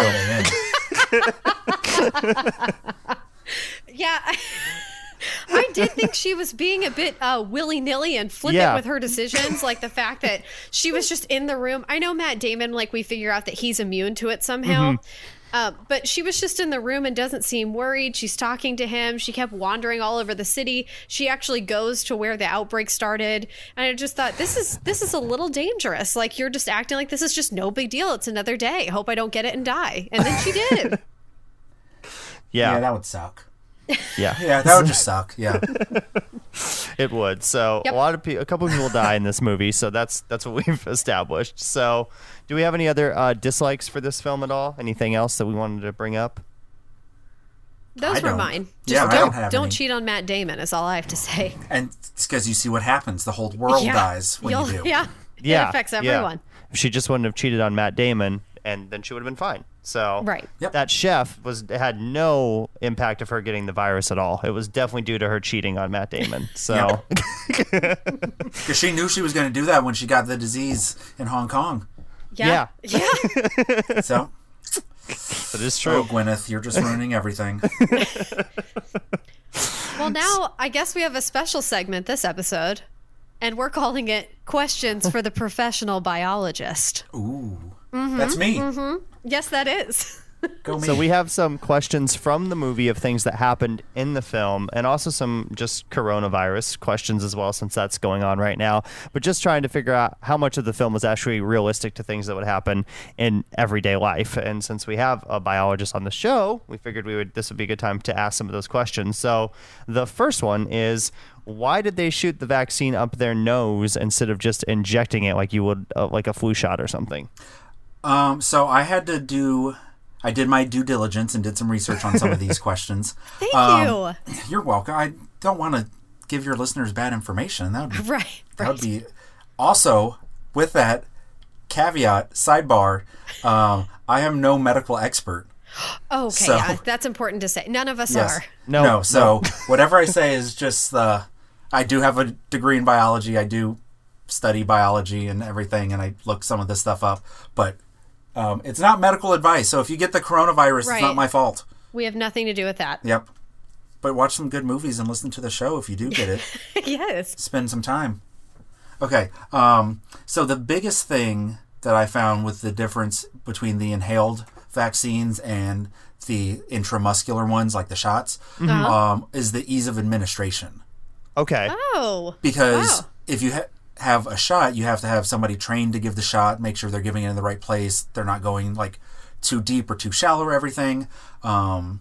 Holiday Inn. Yeah. I, I did think she was being a bit uh, willy-nilly and flippant Yeah. with her decisions, like the fact that she was just in the room. I know Matt Damon, like we figure out that he's immune to it somehow. Um, but she was just in the room and doesn't seem worried. She's talking to him. She kept wandering all over the city. She actually goes to where the outbreak started. And I just thought, this is this is a little dangerous. Like, you're just acting like this is just no big deal. It's another day. Hope I don't get it and die. And then she did. Yeah. Yeah, that would suck. Yeah. Yeah, that would just suck. Yeah. It would. So Yep. a lot of people, a couple of people die in this movie. So that's that's what we've established. So, do we have any other uh, dislikes for this film at all? Anything else that we wanted to bring up? Those I were don't. mine. Yeah, Just I don't don't have don't any. cheat on Matt Damon is all I have to say. And it's because you see what happens. The whole world Yeah. dies when You'll- you do. Yeah. Yeah, It affects yeah. everyone. If she just wouldn't have cheated on Matt Damon, and then she would have been fine. So Right. Yep. that chef was had no impact of her getting the virus at all. It was definitely due to her cheating on Matt Damon. So Because she knew she was going to do that when she got the disease in Hong Kong. Yeah. Yeah. So, that is oh, true. Gwyneth, you're just ruining everything. Well, now I guess we have a special segment this episode, and we're calling it Questions for the Professional Biologist. Ooh. That's me. Yes, that is. Go me. So we have some questions from the movie of things that happened in the film, and also some just coronavirus questions as well, since that's going on right now. But just trying to figure out how much of the film was actually realistic to things that would happen in everyday life. And since we have a biologist on the show, we figured we would this would be a good time to ask some of those questions. So the first one is, why did they shoot the vaccine up their nose instead of just injecting it like you would uh, like a flu shot or something? Um, so I had to do, I did my due diligence and did some research on some of these questions. Thank Um, you. You're welcome. I don't want to give your listeners bad information. That would be, Right. that Right. would be also, with that caveat, sidebar, um, I am no medical expert. Okay. so- Yeah, that's important to say. None of us Yes. are. No, No. So whatever I say is just the, I do have a degree in biology. I do study biology and everything, and I look some of this stuff up, but um, it's not medical advice. So if you get the coronavirus, Right. it's not my fault. We have nothing to do with that. Yep. But watch some good movies and listen to the show if you do get it. Yes. Spend some time. Okay. Um, so the biggest thing that I found with the difference between the inhaled vaccines and the intramuscular ones, like the shots, um, is the ease of administration. Okay. Oh. Because Wow. if you ha- have a shot, you have to have somebody trained to give the shot, make sure they're giving it in the right place. They're not going like too deep or too shallow or everything. Um,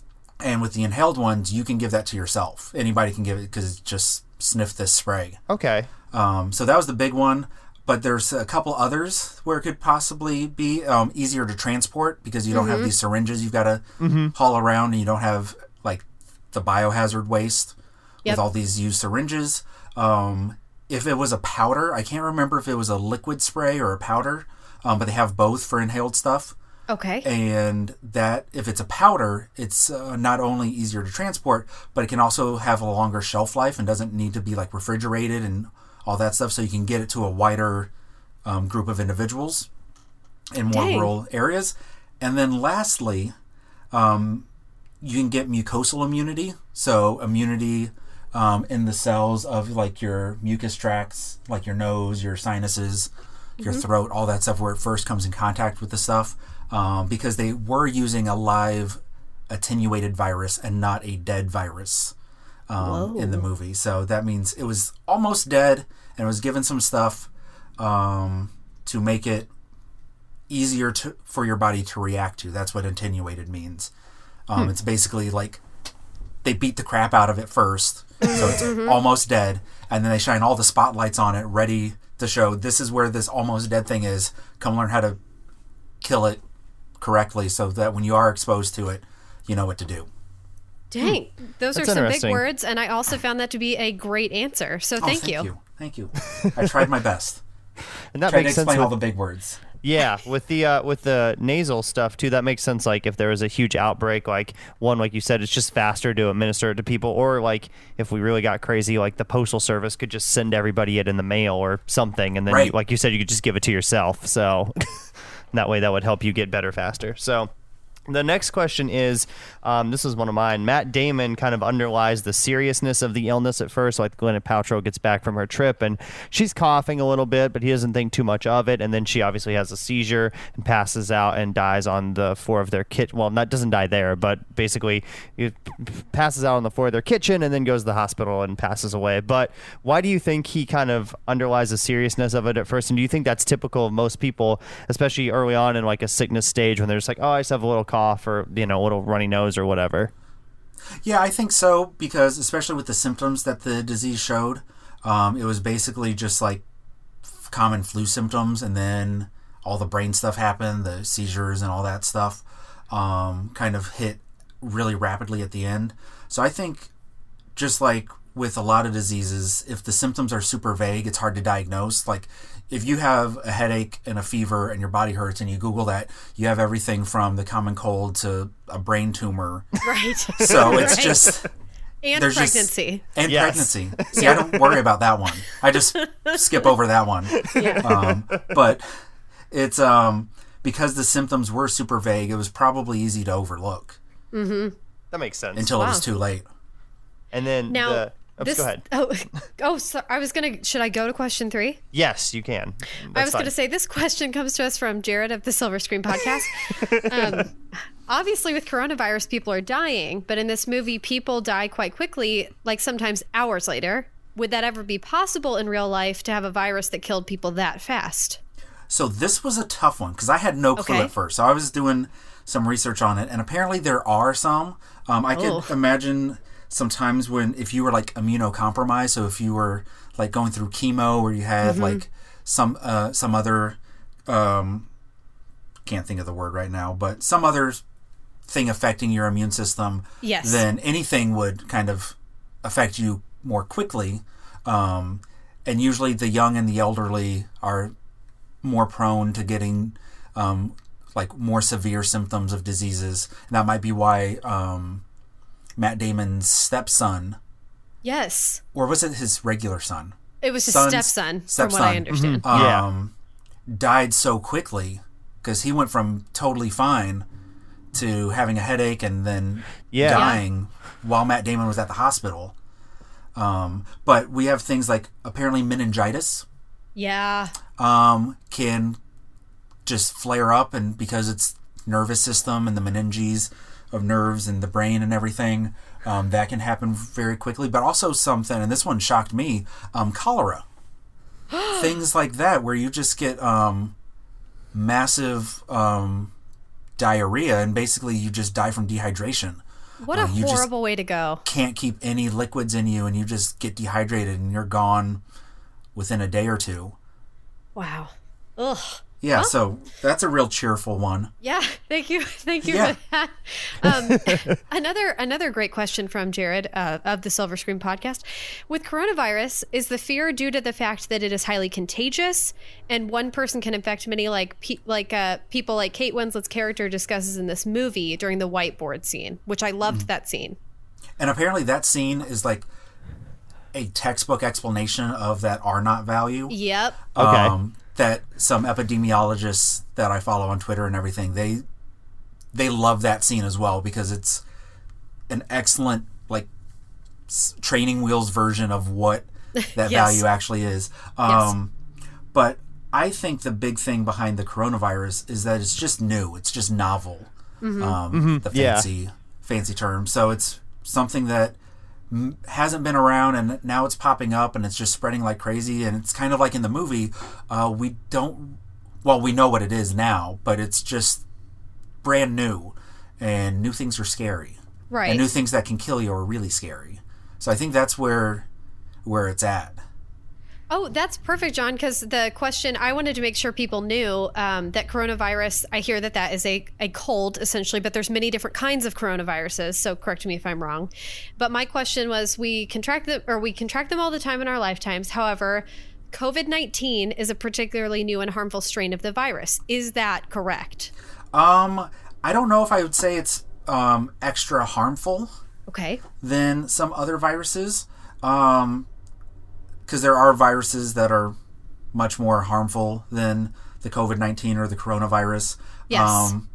and with the inhaled ones, you can give that to yourself. Anybody can give it because it's just sniff this spray. Okay. Um, so that was the big one. But there's a couple others where it could possibly be um, easier to transport because you don't have these syringes you've got to haul around, and you don't have like the biohazard waste Yep. with all these used syringes. Um, if it was a powder, I can't remember if it was a liquid spray or a powder, um, but they have both for inhaled stuff. Okay. And that if it's a powder, it's uh, not only easier to transport, but it can also have a longer shelf life and doesn't need to be like refrigerated and all that stuff. So you can get it to a wider um, group of individuals in more Dang. rural areas. And then lastly, um, you can get mucosal immunity. So immunity um, in the cells of like your mucus tracts, like your nose, your sinuses, your throat, all that stuff where it first comes in contact with the stuff. Um, because they were using a live attenuated virus and not a dead virus um, in the movie. So that means it was almost dead and it was given some stuff um, to make it easier to, for your body to react to. That's what attenuated means. Um, It's basically like they beat the crap out of it first, so it's almost dead, and then they shine all the spotlights on it, ready to show this is where this almost dead thing is. Come learn how to kill it correctly so that when you are exposed to it, you know what to do. Dang. Those That's are some big interesting. words, and I also found that to be a great answer. So Oh, thank, thank you. you. Thank you. I tried my best. And that Tried to makes sense. explain all with- the big words. Yeah, with the uh, with the nasal stuff too, that makes sense. Like if there was a huge outbreak, like one, like you said, it's just faster to administer it to people. Or like if we really got crazy, like the postal service could just send everybody it in the mail or something, and then Right. you, like you said, you could just give it to yourself. So that way, that would help you get better faster. So The next question is, um, this is one of mine. Matt Damon kind of underlies the seriousness of the illness at first. Like Gwyneth Paltrow gets back from her trip and she's coughing a little bit, but he doesn't think too much of it. And then she obviously has a seizure and passes out and dies on the floor of their kitchen. Well, not doesn't die there, but basically it passes out on the floor of their kitchen and then goes to the hospital and passes away. But why do you think he kind of underlies the seriousness of it at first? And do you think that's typical of most people, especially early on in like a sickness stage when they're just like, oh, I just have a little cough or, you know, a little runny nose or whatever? Yeah, I think so, because especially with the symptoms that the disease showed, um, it was basically just like common flu symptoms, and then all the brain stuff happened, the seizures and all that stuff um, kind of hit really rapidly at the end. So I think just like with a lot of diseases, if the symptoms are super vague, it's hard to diagnose. Like if you have a headache and a fever and your body hurts and you Google that, you have everything from the common cold to a brain tumor. Right. So it's Right. just... And There's pregnancy. Just, and Yes. pregnancy. See, I don't worry about that one. I just skip over that one. Yeah. Um, but it's um, because the symptoms were super vague, it was probably easy to overlook That makes sense. until it was Wow. too late. And then Now, the... Oops, this, go ahead. Oh, oh, so I was going to, should I go to question three? Yes, you can. I was going to say this question comes to us from Jared of the Silver Screen Podcast. um, obviously, with coronavirus, people are dying, but in this movie, people die quite quickly, like sometimes hours later. Would that ever be possible in real life to have a virus that killed people that fast? So this was a tough one because I had no clue Okay. at first. So I was doing some research on it, and apparently there are some. Um, I Oh. could imagine sometimes when if you were like immunocompromised, so if you were like going through chemo or you had Mm-hmm. like some uh, some other um, can't think of the word right now, but some other thing affecting your immune system, Yes. then anything would kind of affect you more quickly. Um, and usually the young and the elderly are more prone to getting um, like more severe symptoms of diseases. And that might be why um, Matt Damon's stepson, Yes. or was it his regular son? It was his Son's- stepson, from stepson. what I understand. Yeah. Um, died so quickly because he went from totally fine to having a headache and then Yeah. dying while Matt Damon was at the hospital. Um, but we have things like apparently meningitis Yeah. um, can just flare up, and because it's nervous system and the meninges of nerves and the brain and everything, um, that can happen very quickly. But also something, and this one shocked me, um, cholera. Things like that where you just get um, massive um, diarrhea and basically you just die from dehydration. What a Uh, you just horrible way to go. can't keep any liquids in you and you just get dehydrated and you're gone within a day or two. Wow. Ugh. Yeah, so that's a real cheerful one. Yeah, thank you, thank you Yeah. for that. Um, another another great question from Jared uh, of the Silver Screen Podcast. With coronavirus, is the fear due to the fact that it is highly contagious and one person can infect many, like pe- like uh, people like Kate Winslet's character discusses in this movie during the whiteboard scene, which I loved that scene. And apparently that scene is like a textbook explanation of that R naught value. Yep. Okay. Um, that some epidemiologists that I follow on Twitter and everything, they they love that scene as well because it's an excellent like s- training wheels version of what that Yes. value actually is. Um, But I think the big thing behind the coronavirus is that it's just new. It's just novel. Um, the Yeah. fancy fancy term. So it's something that m- hasn't been around and now it's popping up and it's just spreading like crazy. And it's kind of like in the movie, uh, we don't, well, we know what it is now, but it's just brand new and new things are scary. Right. And new things that can kill you are really scary. So I think that's where where it's at. Oh, that's perfect, John, because the question, I wanted to make sure people knew um, that coronavirus, I hear that that is a, a cold, essentially, but there's many different kinds of coronaviruses, so correct me if I'm wrong. But my question was, we contract them, or we contract them all the time in our lifetimes. However, COVID nineteen is a particularly new and harmful strain of the virus. Is that correct? Um, I don't know if I would say it's um, extra harmful Okay. than some other viruses. Um, because there are viruses that are much more harmful than the COVID nineteen or the coronavirus. Yes. Um,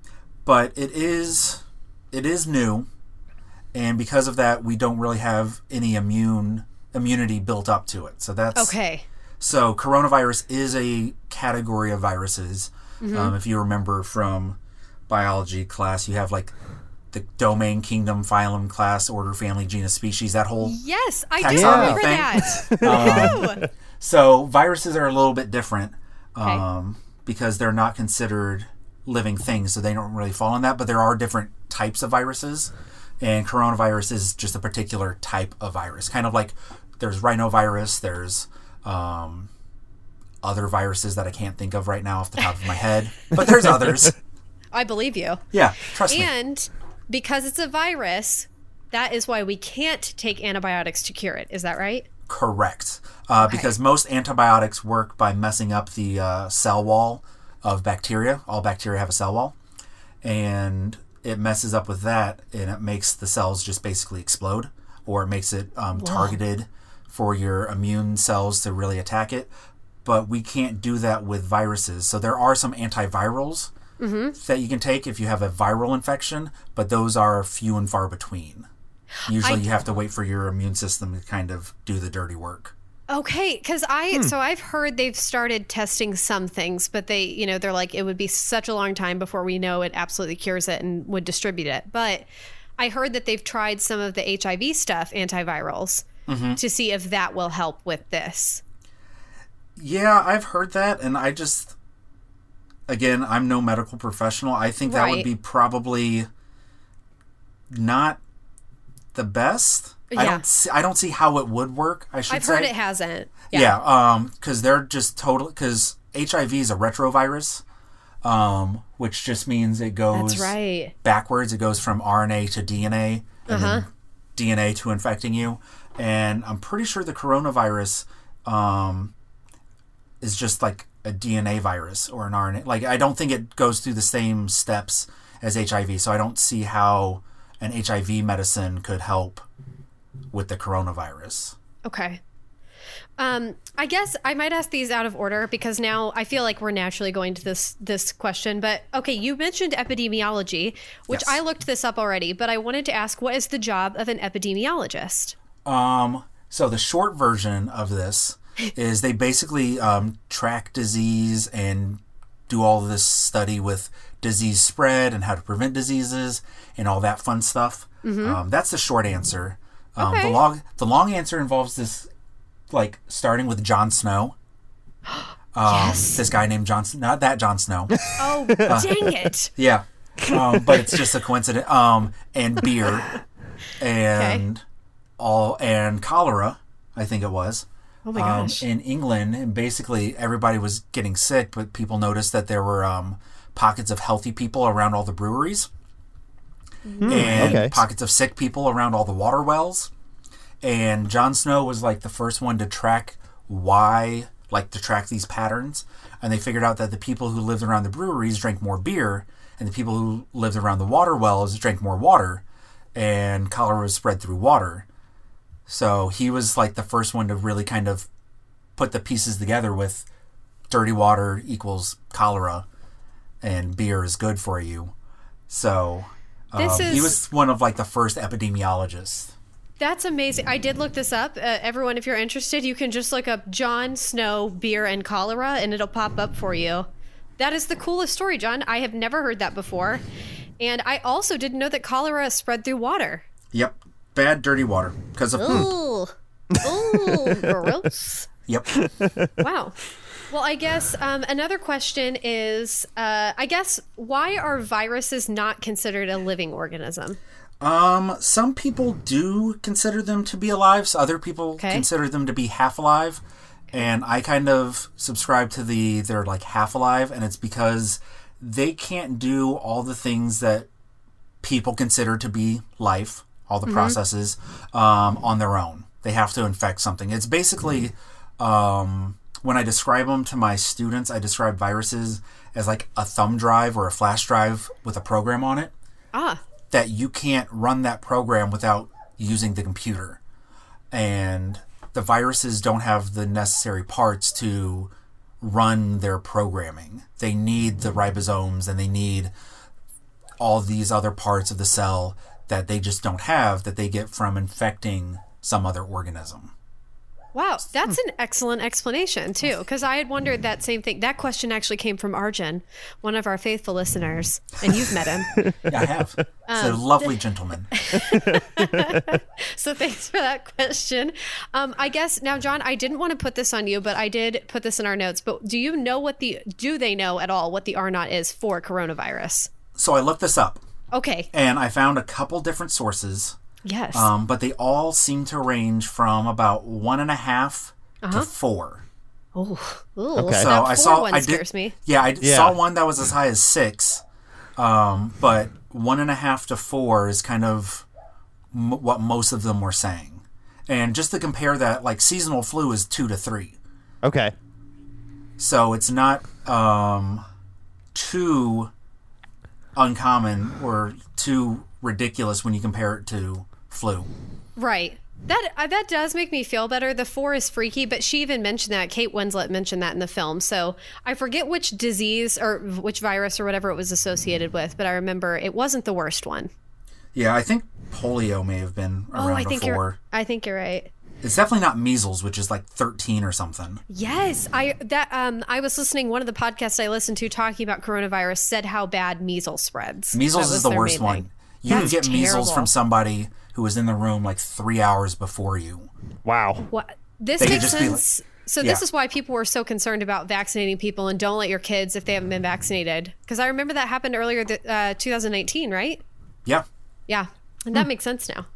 but it is it is new, and because of that, we don't really have any immune immunity built up to it. So that's Okay. So coronavirus is a category of viruses. Mm-hmm. Um, if you remember from biology class, you have like the domain, kingdom, phylum, class, order, family, genus, species. That whole Yes, I do taxonomy remember thing. that. Um, so viruses are a little bit different Okay. um, because they're not considered living things, so they don't really fall in that. But there are different types of viruses, and coronavirus is just a particular type of virus. Kind of like there's rhinovirus, there's um, other viruses that I can't think of right now off the top of my head, but there's others. I believe you. Yeah, trust me. And because it's a virus, that is why we can't take antibiotics to cure it. Is that right? Correct. Uh, Okay. Because most antibiotics work by messing up the uh, cell wall of bacteria. All bacteria have a cell wall. And it messes up with that, and it makes the cells just basically explode, or it makes it um, targeted for your immune cells to really attack it. But we can't do that with viruses. So there are some antivirals mm-hmm. that you can take if you have a viral infection, but those are few and far between. Usually I- you have to wait for your immune system to kind of do the dirty work. Okay, because I so I've heard they've started testing some things, but they you know they're like it would be such a long time before we know it absolutely cures it and would distribute it. But I heard that they've tried some of the H I V stuff, antivirals, Mm-hmm. to see if that will help with this. Yeah, I've heard that, and I just, again, I'm no medical professional. I think that Right. would be probably not the best. I Yeah. don't see, I don't see how it would work, I should I've say. heard it hasn't. Yeah, um, because they're just total. Because H I V is a retrovirus, um, which just means it goes That's right. backwards. It goes from R N A to D N A, and then D N A to infecting you. And I'm pretty sure the coronavirus um, is just like a D N A virus or an R N A. Like, I don't think it goes through the same steps as H I V. So I don't see how an H I V medicine could help with the coronavirus. Okay. Um, I guess I might ask these out of order because now I feel like we're naturally going to this this question. But okay, you mentioned epidemiology, which Yes. I looked this up already, but I wanted to ask, what is the job of an epidemiologist? Um, so the short version of this is they basically um, track disease and do all of this study with disease spread and how to prevent diseases and all that fun stuff. Um, that's the short answer. Um, Okay. The long the long answer involves this, like starting with Jon Snow. Um, Yes. This guy named Jon, S- not that Jon Snow. Oh, dang it. Yeah, um, but it's just a coincidence. Um, and beer, and all and cholera, I think it was. Oh my um, gosh. in England, and basically everybody was getting sick, but people noticed that there were um, pockets of healthy people around all the breweries, and okay. pockets of sick people around all the water wells. And Jon Snow was like the first one to track why, like to track these patterns, and they figured out that the people who lived around the breweries drank more beer, and the people who lived around the water wells drank more water, and cholera was spread through water. So he was like the first one to really kind of put the pieces together with dirty water equals cholera and beer is good for you. So um, This he is- was one of like the first epidemiologists. That's amazing. I did look this up. Uh, everyone, if you're interested, you can just look up Jon Snow, beer, and cholera, and it'll pop up for you. That is the coolest story, John. I have never heard that before. And I also didn't know that cholera spread through water. Yep. Bad dirty water because of Ooh. Ooh, gross. Yep. Wow. Well, I guess um, another question is, uh, I guess, why are viruses not considered a living organism? Um, some people do consider them to be alive. So other people Okay. consider them to be half alive. And I kind of subscribe to the they're like half alive, and it's because they can't do all the things that people consider to be life, all the processes, um, on their own. They have to infect something. It's basically, um, when I describe them to my students, I describe viruses as like a thumb drive or a flash drive with a program on it, Ah, that you can't run that program without using the computer. And the viruses don't have the necessary parts to run their programming. They need the ribosomes, and they need all these other parts of the cell that they just don't have that they get from infecting some other organism. Wow, that's an excellent explanation, too, because I had wondered that same thing. That question actually came from Arjun, one of our faithful listeners, and you've met him. Yeah, I have. He's um, a lovely gentleman. So thanks for that question. Um, I guess now, John, I didn't want to put this on you, but I did put this in our notes. But do you know what the, do they know at all what the R naught is for coronavirus? So I looked this up. Okay. And I found a couple different sources. Yes. Um, but they all seem to range from about one and a half uh-huh. to four. Oh, okay. So I saw. One I scares did, me. Yeah, I yeah. saw one that was as high as six. Um, but one and a half to four is kind of m- what most of them were saying. And just to compare that, like seasonal flu is two to three. Okay. So it's not um, too uncommon or too ridiculous when you compare it to flu. Right. That uh, that does make me feel better. The four is freaky, but she even mentioned that. Kate Winslet mentioned that in the film. So I forget which disease or which virus or whatever it was associated with, but I remember it wasn't the worst one. Yeah, I think polio may have been around oh, I think before. You're, I think you're right. It's definitely not measles, which is like thirteen or something. Yes, I that um I was listening. One of the podcasts I listened to talking about coronavirus said how bad measles spreads. Measles is the worst one. Thing. You That's can get terrible. measles from somebody who was in the room like three hours before you. Wow. What this They could makes just be sense. like- so this yeah. is why people were so concerned about vaccinating people and don't let your kids if they haven't been vaccinated. Because I remember that happened earlier, th- uh, twenty nineteen, right? Yeah. Yeah, and that makes sense now.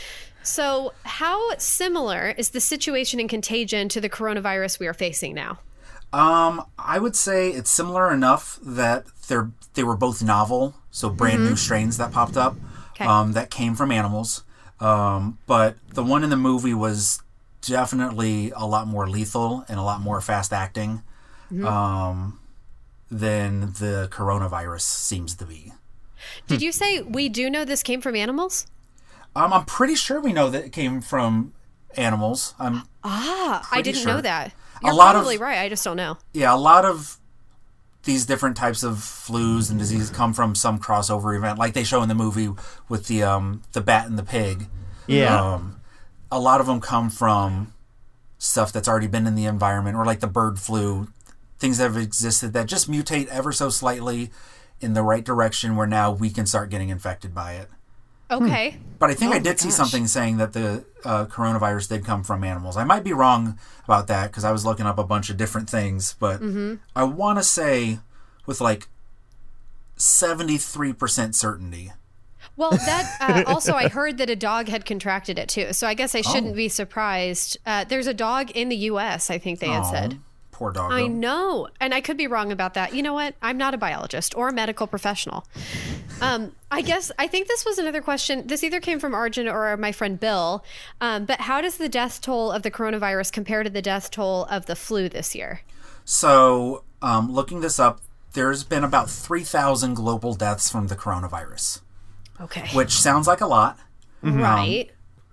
So how similar is the situation in Contagion to the coronavirus we are facing now? Um, I would say it's similar enough that they're they were both novel, so brand Mm-hmm. new strains that popped up, Okay. um, that came from animals. Um, but the one in the movie was definitely a lot more lethal and a lot more fast acting, Mm-hmm. um, than the coronavirus seems to be. Did you say we do know this came from animals? Um, I'm pretty sure we know that it came from animals. I'm Ah, I Pretty didn't sure. know that. A You're lot of- probably right. I just don't know. yeah, a lot of these different types of flus and diseases come from some crossover event, like they show in the movie with the um, the bat and the pig. Yeah. Um, a lot of them come from stuff that's already been in the environment, or like the bird flu, things that have existed that just mutate ever so slightly in the right direction where now we can start getting infected by it. Okay. But I think Oh I my did see gosh. something saying that the uh, coronavirus did come from animals. I might be wrong about that because I was looking up a bunch of different things, but Mm-hmm. I want to say with like seventy-three percent certainty. Well, that uh, also, I heard that a dog had contracted it too. So I guess I shouldn't Oh. be surprised. Uh, there's a dog in the U S, I think they had Aw, said. Poor dog. I know. And I could be wrong about that. You know what? I'm not a biologist or a medical professional. Um, I guess, I think this was another question. This either came from Arjun or my friend Bill. Um, but how does the death toll of the coronavirus compare to the death toll of the flu this year? So, um, looking this up, there's been about three thousand global deaths from the coronavirus, Okay. which sounds like a lot. Right.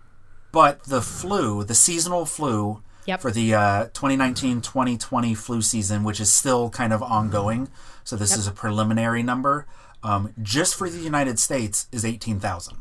But the flu, the seasonal flu, Yep. for the uh, twenty nineteen twenty twenty flu season, which is still kind of ongoing, so this is a preliminary number, um, just for the United States is eighteen thousand,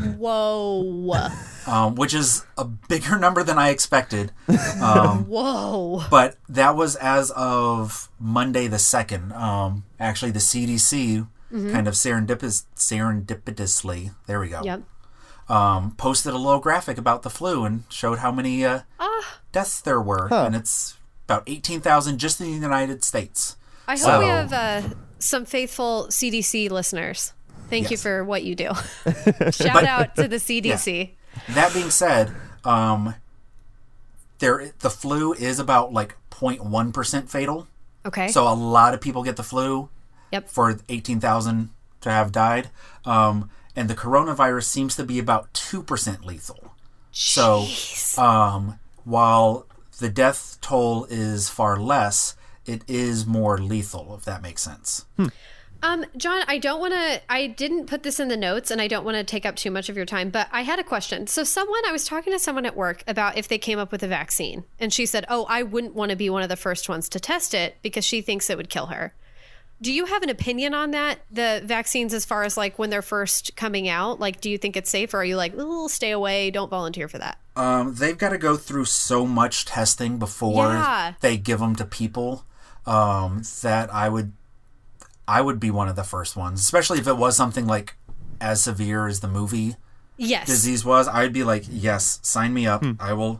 Whoa. um, which is a bigger number than I expected. Um, Whoa. but that was as of Monday the second. Um, actually, the C D C kind of serendipitous, serendipitously, there we go, Yep. um, posted a little graphic about the flu and showed how many uh, Ah. deaths there were. Huh. And it's about eighteen thousand just in the United States. I hope So- we have uh, some faithful C D C listeners. Thank you Yes. for what you do. Shout out to the C D C. That being said, um, there the flu is about like zero point one percent fatal. Okay. So a lot of people get the flu Yep. for eighteen thousand to have died. Um, and the coronavirus seems to be about two percent lethal. So um, while the death toll is far less, it is more lethal, if that makes sense. Um, John, I don't want to, I didn't put this in the notes and I don't want to take up too much of your time, but I had a question. So someone, I was talking to someone at work about if they came up with a vaccine and she said, oh, I wouldn't want to be one of the first ones to test it because she thinks it would kill her. Do you have an opinion on that? The vaccines, as far as like when they're first coming out, like, do you think it's safe, or are you like, ooh, stay away, don't volunteer for that? Um, they've got to go through so much testing before Yeah. they give them to people um, that I would, I would be one of the first ones, especially if it was something like as severe as the movie Yes. disease was. I'd be like, yes, sign me up. I will.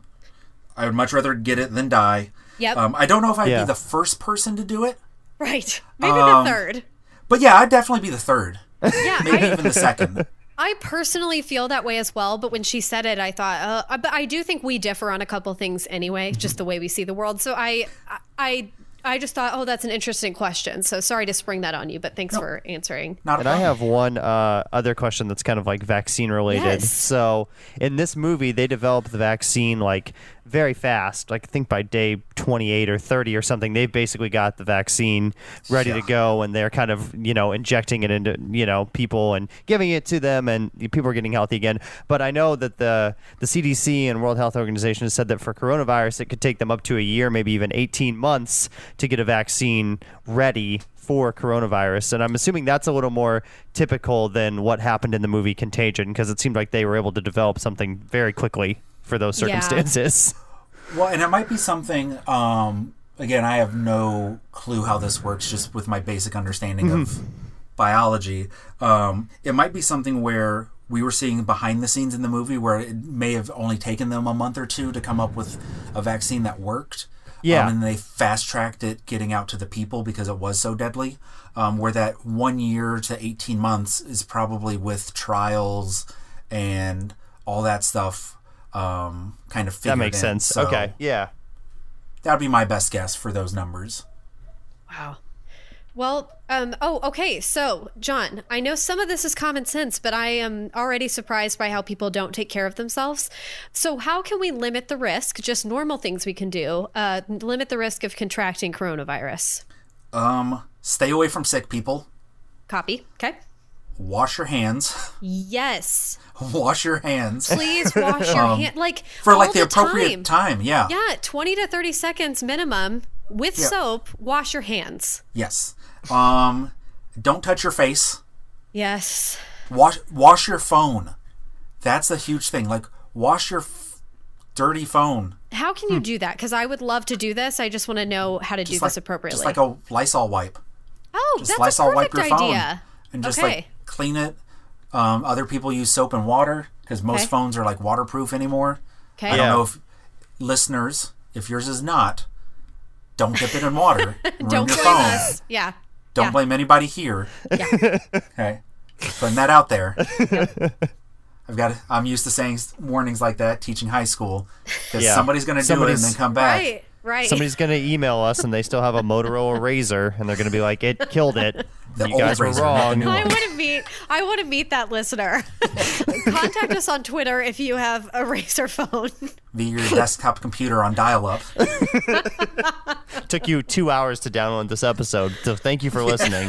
I would much rather get it than die. Yep. Um, I don't know if I'd Yeah. be the first person to do it, Right. Maybe Um, the third. but yeah, I'd definitely be the third, Yeah. maybe I, even the second. I personally feel that way as well. But when she said it, I thought, uh, but I do think we differ on a couple things anyway, just the way we see the world. So I, I, I just thought, oh, that's an interesting question. So sorry to spring that on you, but thanks for answering. Not a And I problem. have one uh, other question that's kind of like vaccine related. Yes. So in this movie, they developed the vaccine like very fast. Like I think by day twenty-eight or thirty or something, they've basically got the vaccine ready Yeah. to go, and they're kind of, you know, injecting it into, you know, people and giving it to them, and people are getting healthy again. But I know that the the C D C and World Health Organization has said that for coronavirus, it could take them up to a year, maybe even eighteen months to get a vaccine ready for coronavirus. And I'm assuming that's a little more typical than what happened in the movie Contagion, because it seemed like they were able to develop something very quickly for those Yeah. circumstances. Well, and it might be something. Um, again, I have no clue how this works, just with my basic understanding of biology. Um, it might be something where we were seeing behind the scenes in the movie, where it may have only taken them a month or two to come up with a vaccine that worked. Yeah. Um, and they fast tracked it getting out to the people because it was so deadly. Um, where that one year to eighteen months is probably with trials and all that stuff um, kind of figured That makes in. sense. So Okay. Yeah. that would be my best guess for those numbers. Wow. Well, um, oh, okay. So, John, I know some of this is common sense, but I am already surprised by how people don't take care of themselves. So, how can we limit the risk? Just normal things we can do. Uh, limit the risk of contracting coronavirus. Um, stay away from sick people. Copy. Okay. Wash your hands. Yes. Wash your hands Please wash your hand. Like for all like the, the appropriate time. time. Yeah. Yeah, twenty to thirty seconds minimum with Yeah. soap. Wash your hands. Yes. Um, don't touch your face. Yes. Wash wash your phone. That's a huge thing. Like wash your f- dirty phone. How can you do that? Because I would love to do this. I just want to know how to do Just this like appropriately. just like a Lysol wipe. oh, Just that's Lysol a wipe perfect your phone idea. and just Okay. like clean it. Um, other people use soap and water because most Okay. phones are like waterproof anymore. Okay. I don't Yeah. know if listeners, if yours is not, don't dip it in water. Ruin Don't your blame phone. us. Yeah. Don't yeah. blame anybody here. Yeah. Okay, putting that out there. I've got. I'm used to saying s- warnings like that teaching high school because Yeah. somebody's going to do it and Somebody's- then come back. Right. Right. Somebody's going to email us and they still have a Motorola Razor and they're going to be like, it killed it. The You old guys were Razor, not the wrong. new I one. want to meet. I want to meet that listener. Contact us on Twitter if you have a Razer phone. Via your desktop computer on dial-up. Took you two hours to download this episode, so thank you for listening.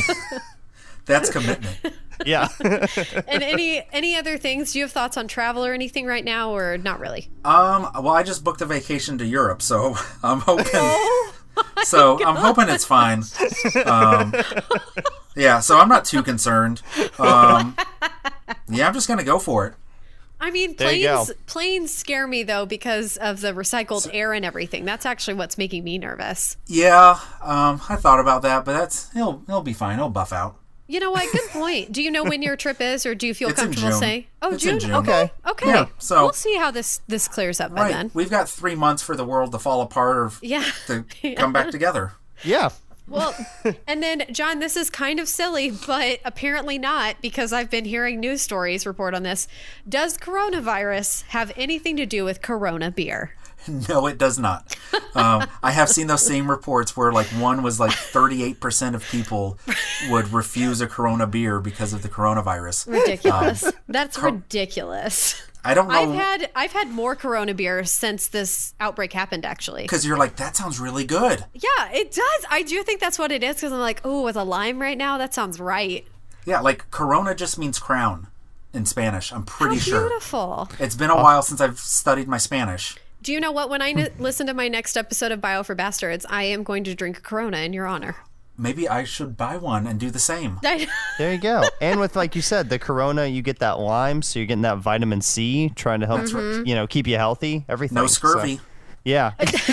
That's commitment. Yeah. And any any other things? Do you have thoughts on travel or anything right now, or not really? Um. Well, I just booked a vacation to Europe, so I'm hoping. Oh, so I'm hoping it's fine. Um, yeah. So I'm not too concerned. Um, yeah, I'm just gonna go for it. I mean, There you planes go. planes scare me though because of the recycled air and everything. That's actually what's making me nervous. Yeah. Um. I thought about that, but that's it'll it'll be fine. It'll buff out. You know what? Good point. Do you know when your trip is, or do you feel It's in comfortable June. saying? Oh, It's in June. June. Okay. Okay. Yeah, so- we'll see how this this clears up by Right. then. We've got three months for the world to fall apart or f- Yeah. to come back together. Yeah. Well, and then, John, this is kind of silly, but apparently not, because I've been hearing news stories report on this. Does coronavirus have anything to do with Corona beer? No, it does not. Um, I have seen those same reports where like one was like thirty-eight percent of people would refuse a Corona beer because of the coronavirus. Ridiculous. That's ridiculous. I don't I've know had I've had more Corona beer since this outbreak happened, actually. because you're like, that sounds really good. Yeah, it does. I do think that's what it is, because I'm like, oh, with a lime right now, that sounds right. Yeah, like Corona just means crown in Spanish. I'm pretty How sure. beautiful. It's been a while since I've studied my Spanish. Do you know what? When I n- listen to my next episode of Bio for Bastards, I am going to drink a Corona in your honor. maybe I should buy one and do the same. There you go. And with, like you said, the Corona, you get that lime, so you're getting that vitamin C, trying to help, Mm-hmm. you know, keep you healthy. Everything. No scurvy. So, yeah.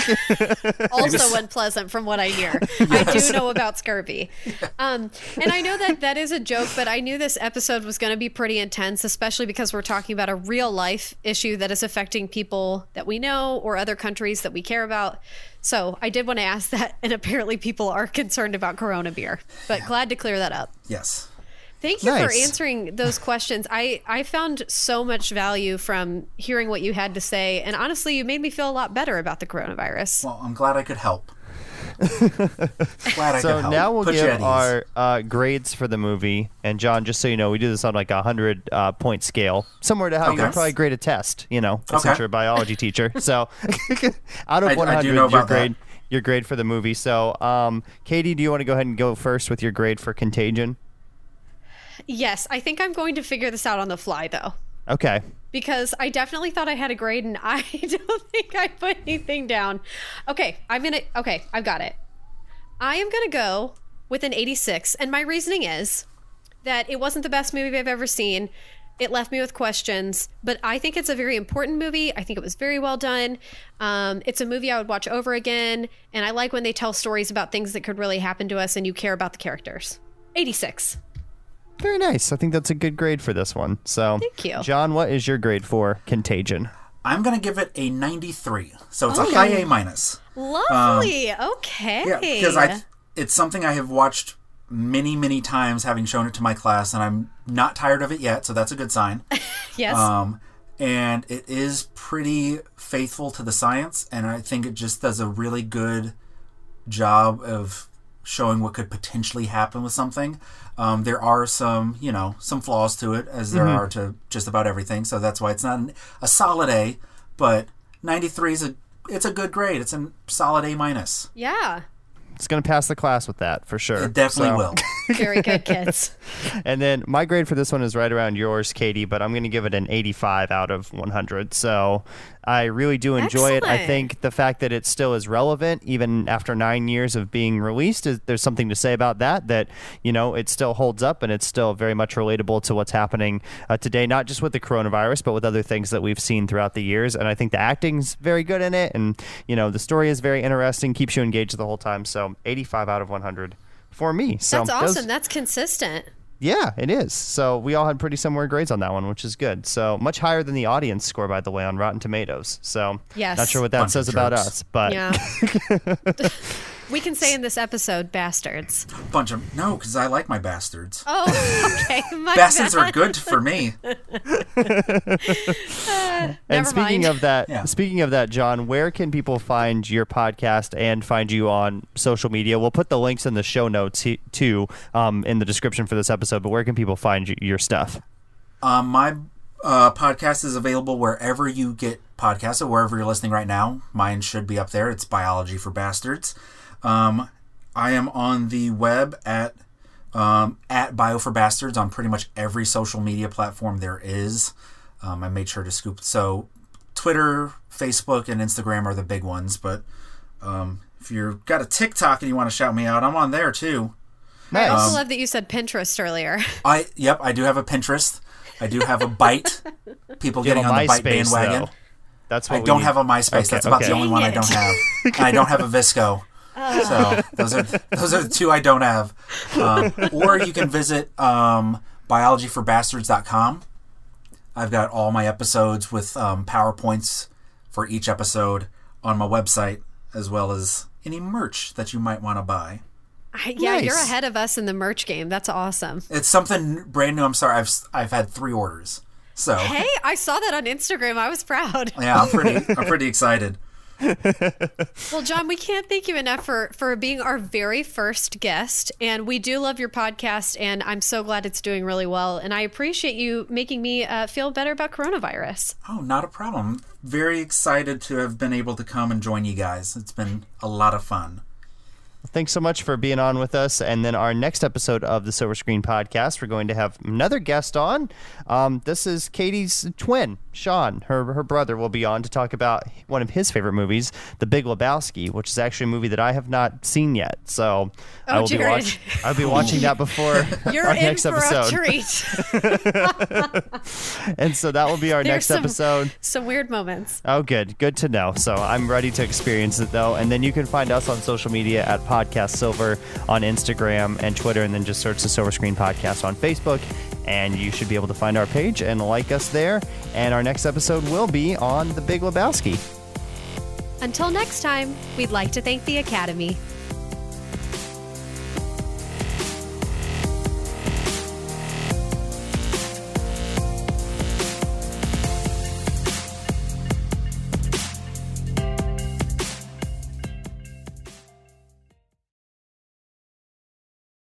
Also unpleasant from what I hear. I do know about scurvy. Um, and I know that that is a joke, but I knew this episode was going to be pretty intense, especially because we're talking about a real life issue that is affecting people that we know or other countries that we care about. So I did want to ask that, and apparently people are concerned about Corona beer, but glad to clear that up. Yes. Thank you for Nice. answering those questions. I, I found so much value from hearing what you had to say. And honestly, you made me feel a lot better about the coronavirus. Well, I'm glad I could help. Glad I So could help. now we'll Put you at give ease. our uh, grades for the movie. And John, just so you know, we do this on like a hundred uh, point scale, similar to how you Okay. would probably grade a test. You know, Okay. since you're a biology teacher. So out of I- I do one hundred, know your about that. grade, your grade for the movie. So, um, Katie, do you want to go ahead and go first with your grade for Contagion? Yes, I think I'm going to figure this out on the fly, though. Okay. Because I definitely thought I had a grade and I don't think I put anything down. Okay, I'm gonna, okay, I've got it. I am gonna go with an eighty-six, and my reasoning is that it wasn't the best movie I've ever seen. It left me with questions, but I think it's a very important movie. I think it was very well done. Um, it's a movie I would watch over again, and I like when they tell stories about things that could really happen to us and you care about the characters. eighty-six. Very nice. I think that's a good grade for this one. So, Thank you. John, what is your grade for Contagion? I'm going to give it a ninety-three. So it's Oh. a high A minus. Lovely. okay. Yeah, because I it's something I have watched many, many times, having shown it to my class, and I'm not tired of it yet, so that's a good sign. Yes. Um, and it is pretty faithful to the science, and I think it just does a really good job of showing what could potentially happen with something. Um, there are some, you know, some flaws to it, as there Mm-hmm. are to just about everything, so that's why it's not an, a solid A, but ninety-three is a it's a good grade. It's a solid A minus. yeah. It's going to pass the class with that for sure. It definitely So- will. Very good, kids. And then my grade for this one is right around yours, Katie, but I'm going to give it an eighty-five out of one hundred. So I really do enjoy it. I Excellent. think the fact that it still is relevant, even after nine years of being released, is there's something to say about that, that, you know, it still holds up and it's still very much relatable to what's happening uh, today, not just with the coronavirus, but with other things that we've seen throughout the years. And I think the acting's very good in it. And, you know, the story is very interesting, keeps you engaged the whole time. So eighty-five out of one hundred. For me. So That's those- awesome. That's consistent. yeah, it is. So we all had pretty similar grades on that one, which is good. So much higher than the audience score, by the way, on Rotten Tomatoes. So Yes. not sure what that Bunch of says about jerks. us, but Yeah. We can say in this episode, bastards. Bunch of no, because I like my bastards. Oh, okay. My Bastards bad. are good for me. and Never speaking mind. of that, Yeah. speaking of that, John, where can people find your podcast and find you on social media? We'll put the links in the show notes he- too, um, in the description for this episode. But where can people find y- your stuff? Um, my uh, podcast is available wherever you get podcasts, or wherever you're listening right now. Mine should be up there. It's Biology for Bastards. Um, I am on the web at um, at Bio for Bastards on pretty much every social media platform there is. Um, I made sure to scoop. So Twitter, Facebook, and Instagram are the big ones. But um, if you've got a TikTok and you want to shout me out, I'm on there too. I also Nice. love that you said Pinterest earlier. I yep, I do have a Pinterest. I do have a Bite. People You have getting a on the Bite MySpace, bandwagon. though. That's what I we don't need. have a MySpace. Okay, That's about okay. the only one I Dang don't it. have. And I don't have a Visco. So those are those are the two I don't have. Um, or you can visit um, biology for bastards dot com. I've got all my episodes with um, PowerPoints for each episode on my website, as well as any merch that you might want to buy. I, yeah, Nice. you're ahead of us in the merch game. That's awesome. It's something brand new. I'm sorry, I've I've had three orders. So Hey, I saw that on Instagram. I was proud. yeah, I'm pretty I'm pretty excited. Well, John, we can't thank you enough for, for being our very first guest. And we do love your podcast, and I'm so glad it's doing really well. And I appreciate you making me uh, feel better about coronavirus. Oh, not a problem. Very excited to have been able to come and join you guys. It's been a lot of fun. thanks so much for being on with us. And then our next episode of the Silver Screen Podcast, we're going to have another guest on. Um, this is Katie's twin, Sean. Her her brother will be on to talk about one of his favorite movies, The Big Lebowski, which is actually a movie that I have not seen yet. So oh, I will Jared. be watching. I'll be watching that before You're our in next for episode. a treat. And so that will be our There's next some, episode. Some weird moments. Oh, good. Good to know. So I'm ready to experience it, though. And then you can find us on social media at Podcast Silver on Instagram and Twitter, and then just search the Silver Screen Podcast on Facebook, and you should be able to find our page and like us there. And our next episode will be on The Big Lebowski. Until next time, we'd like to thank the Academy.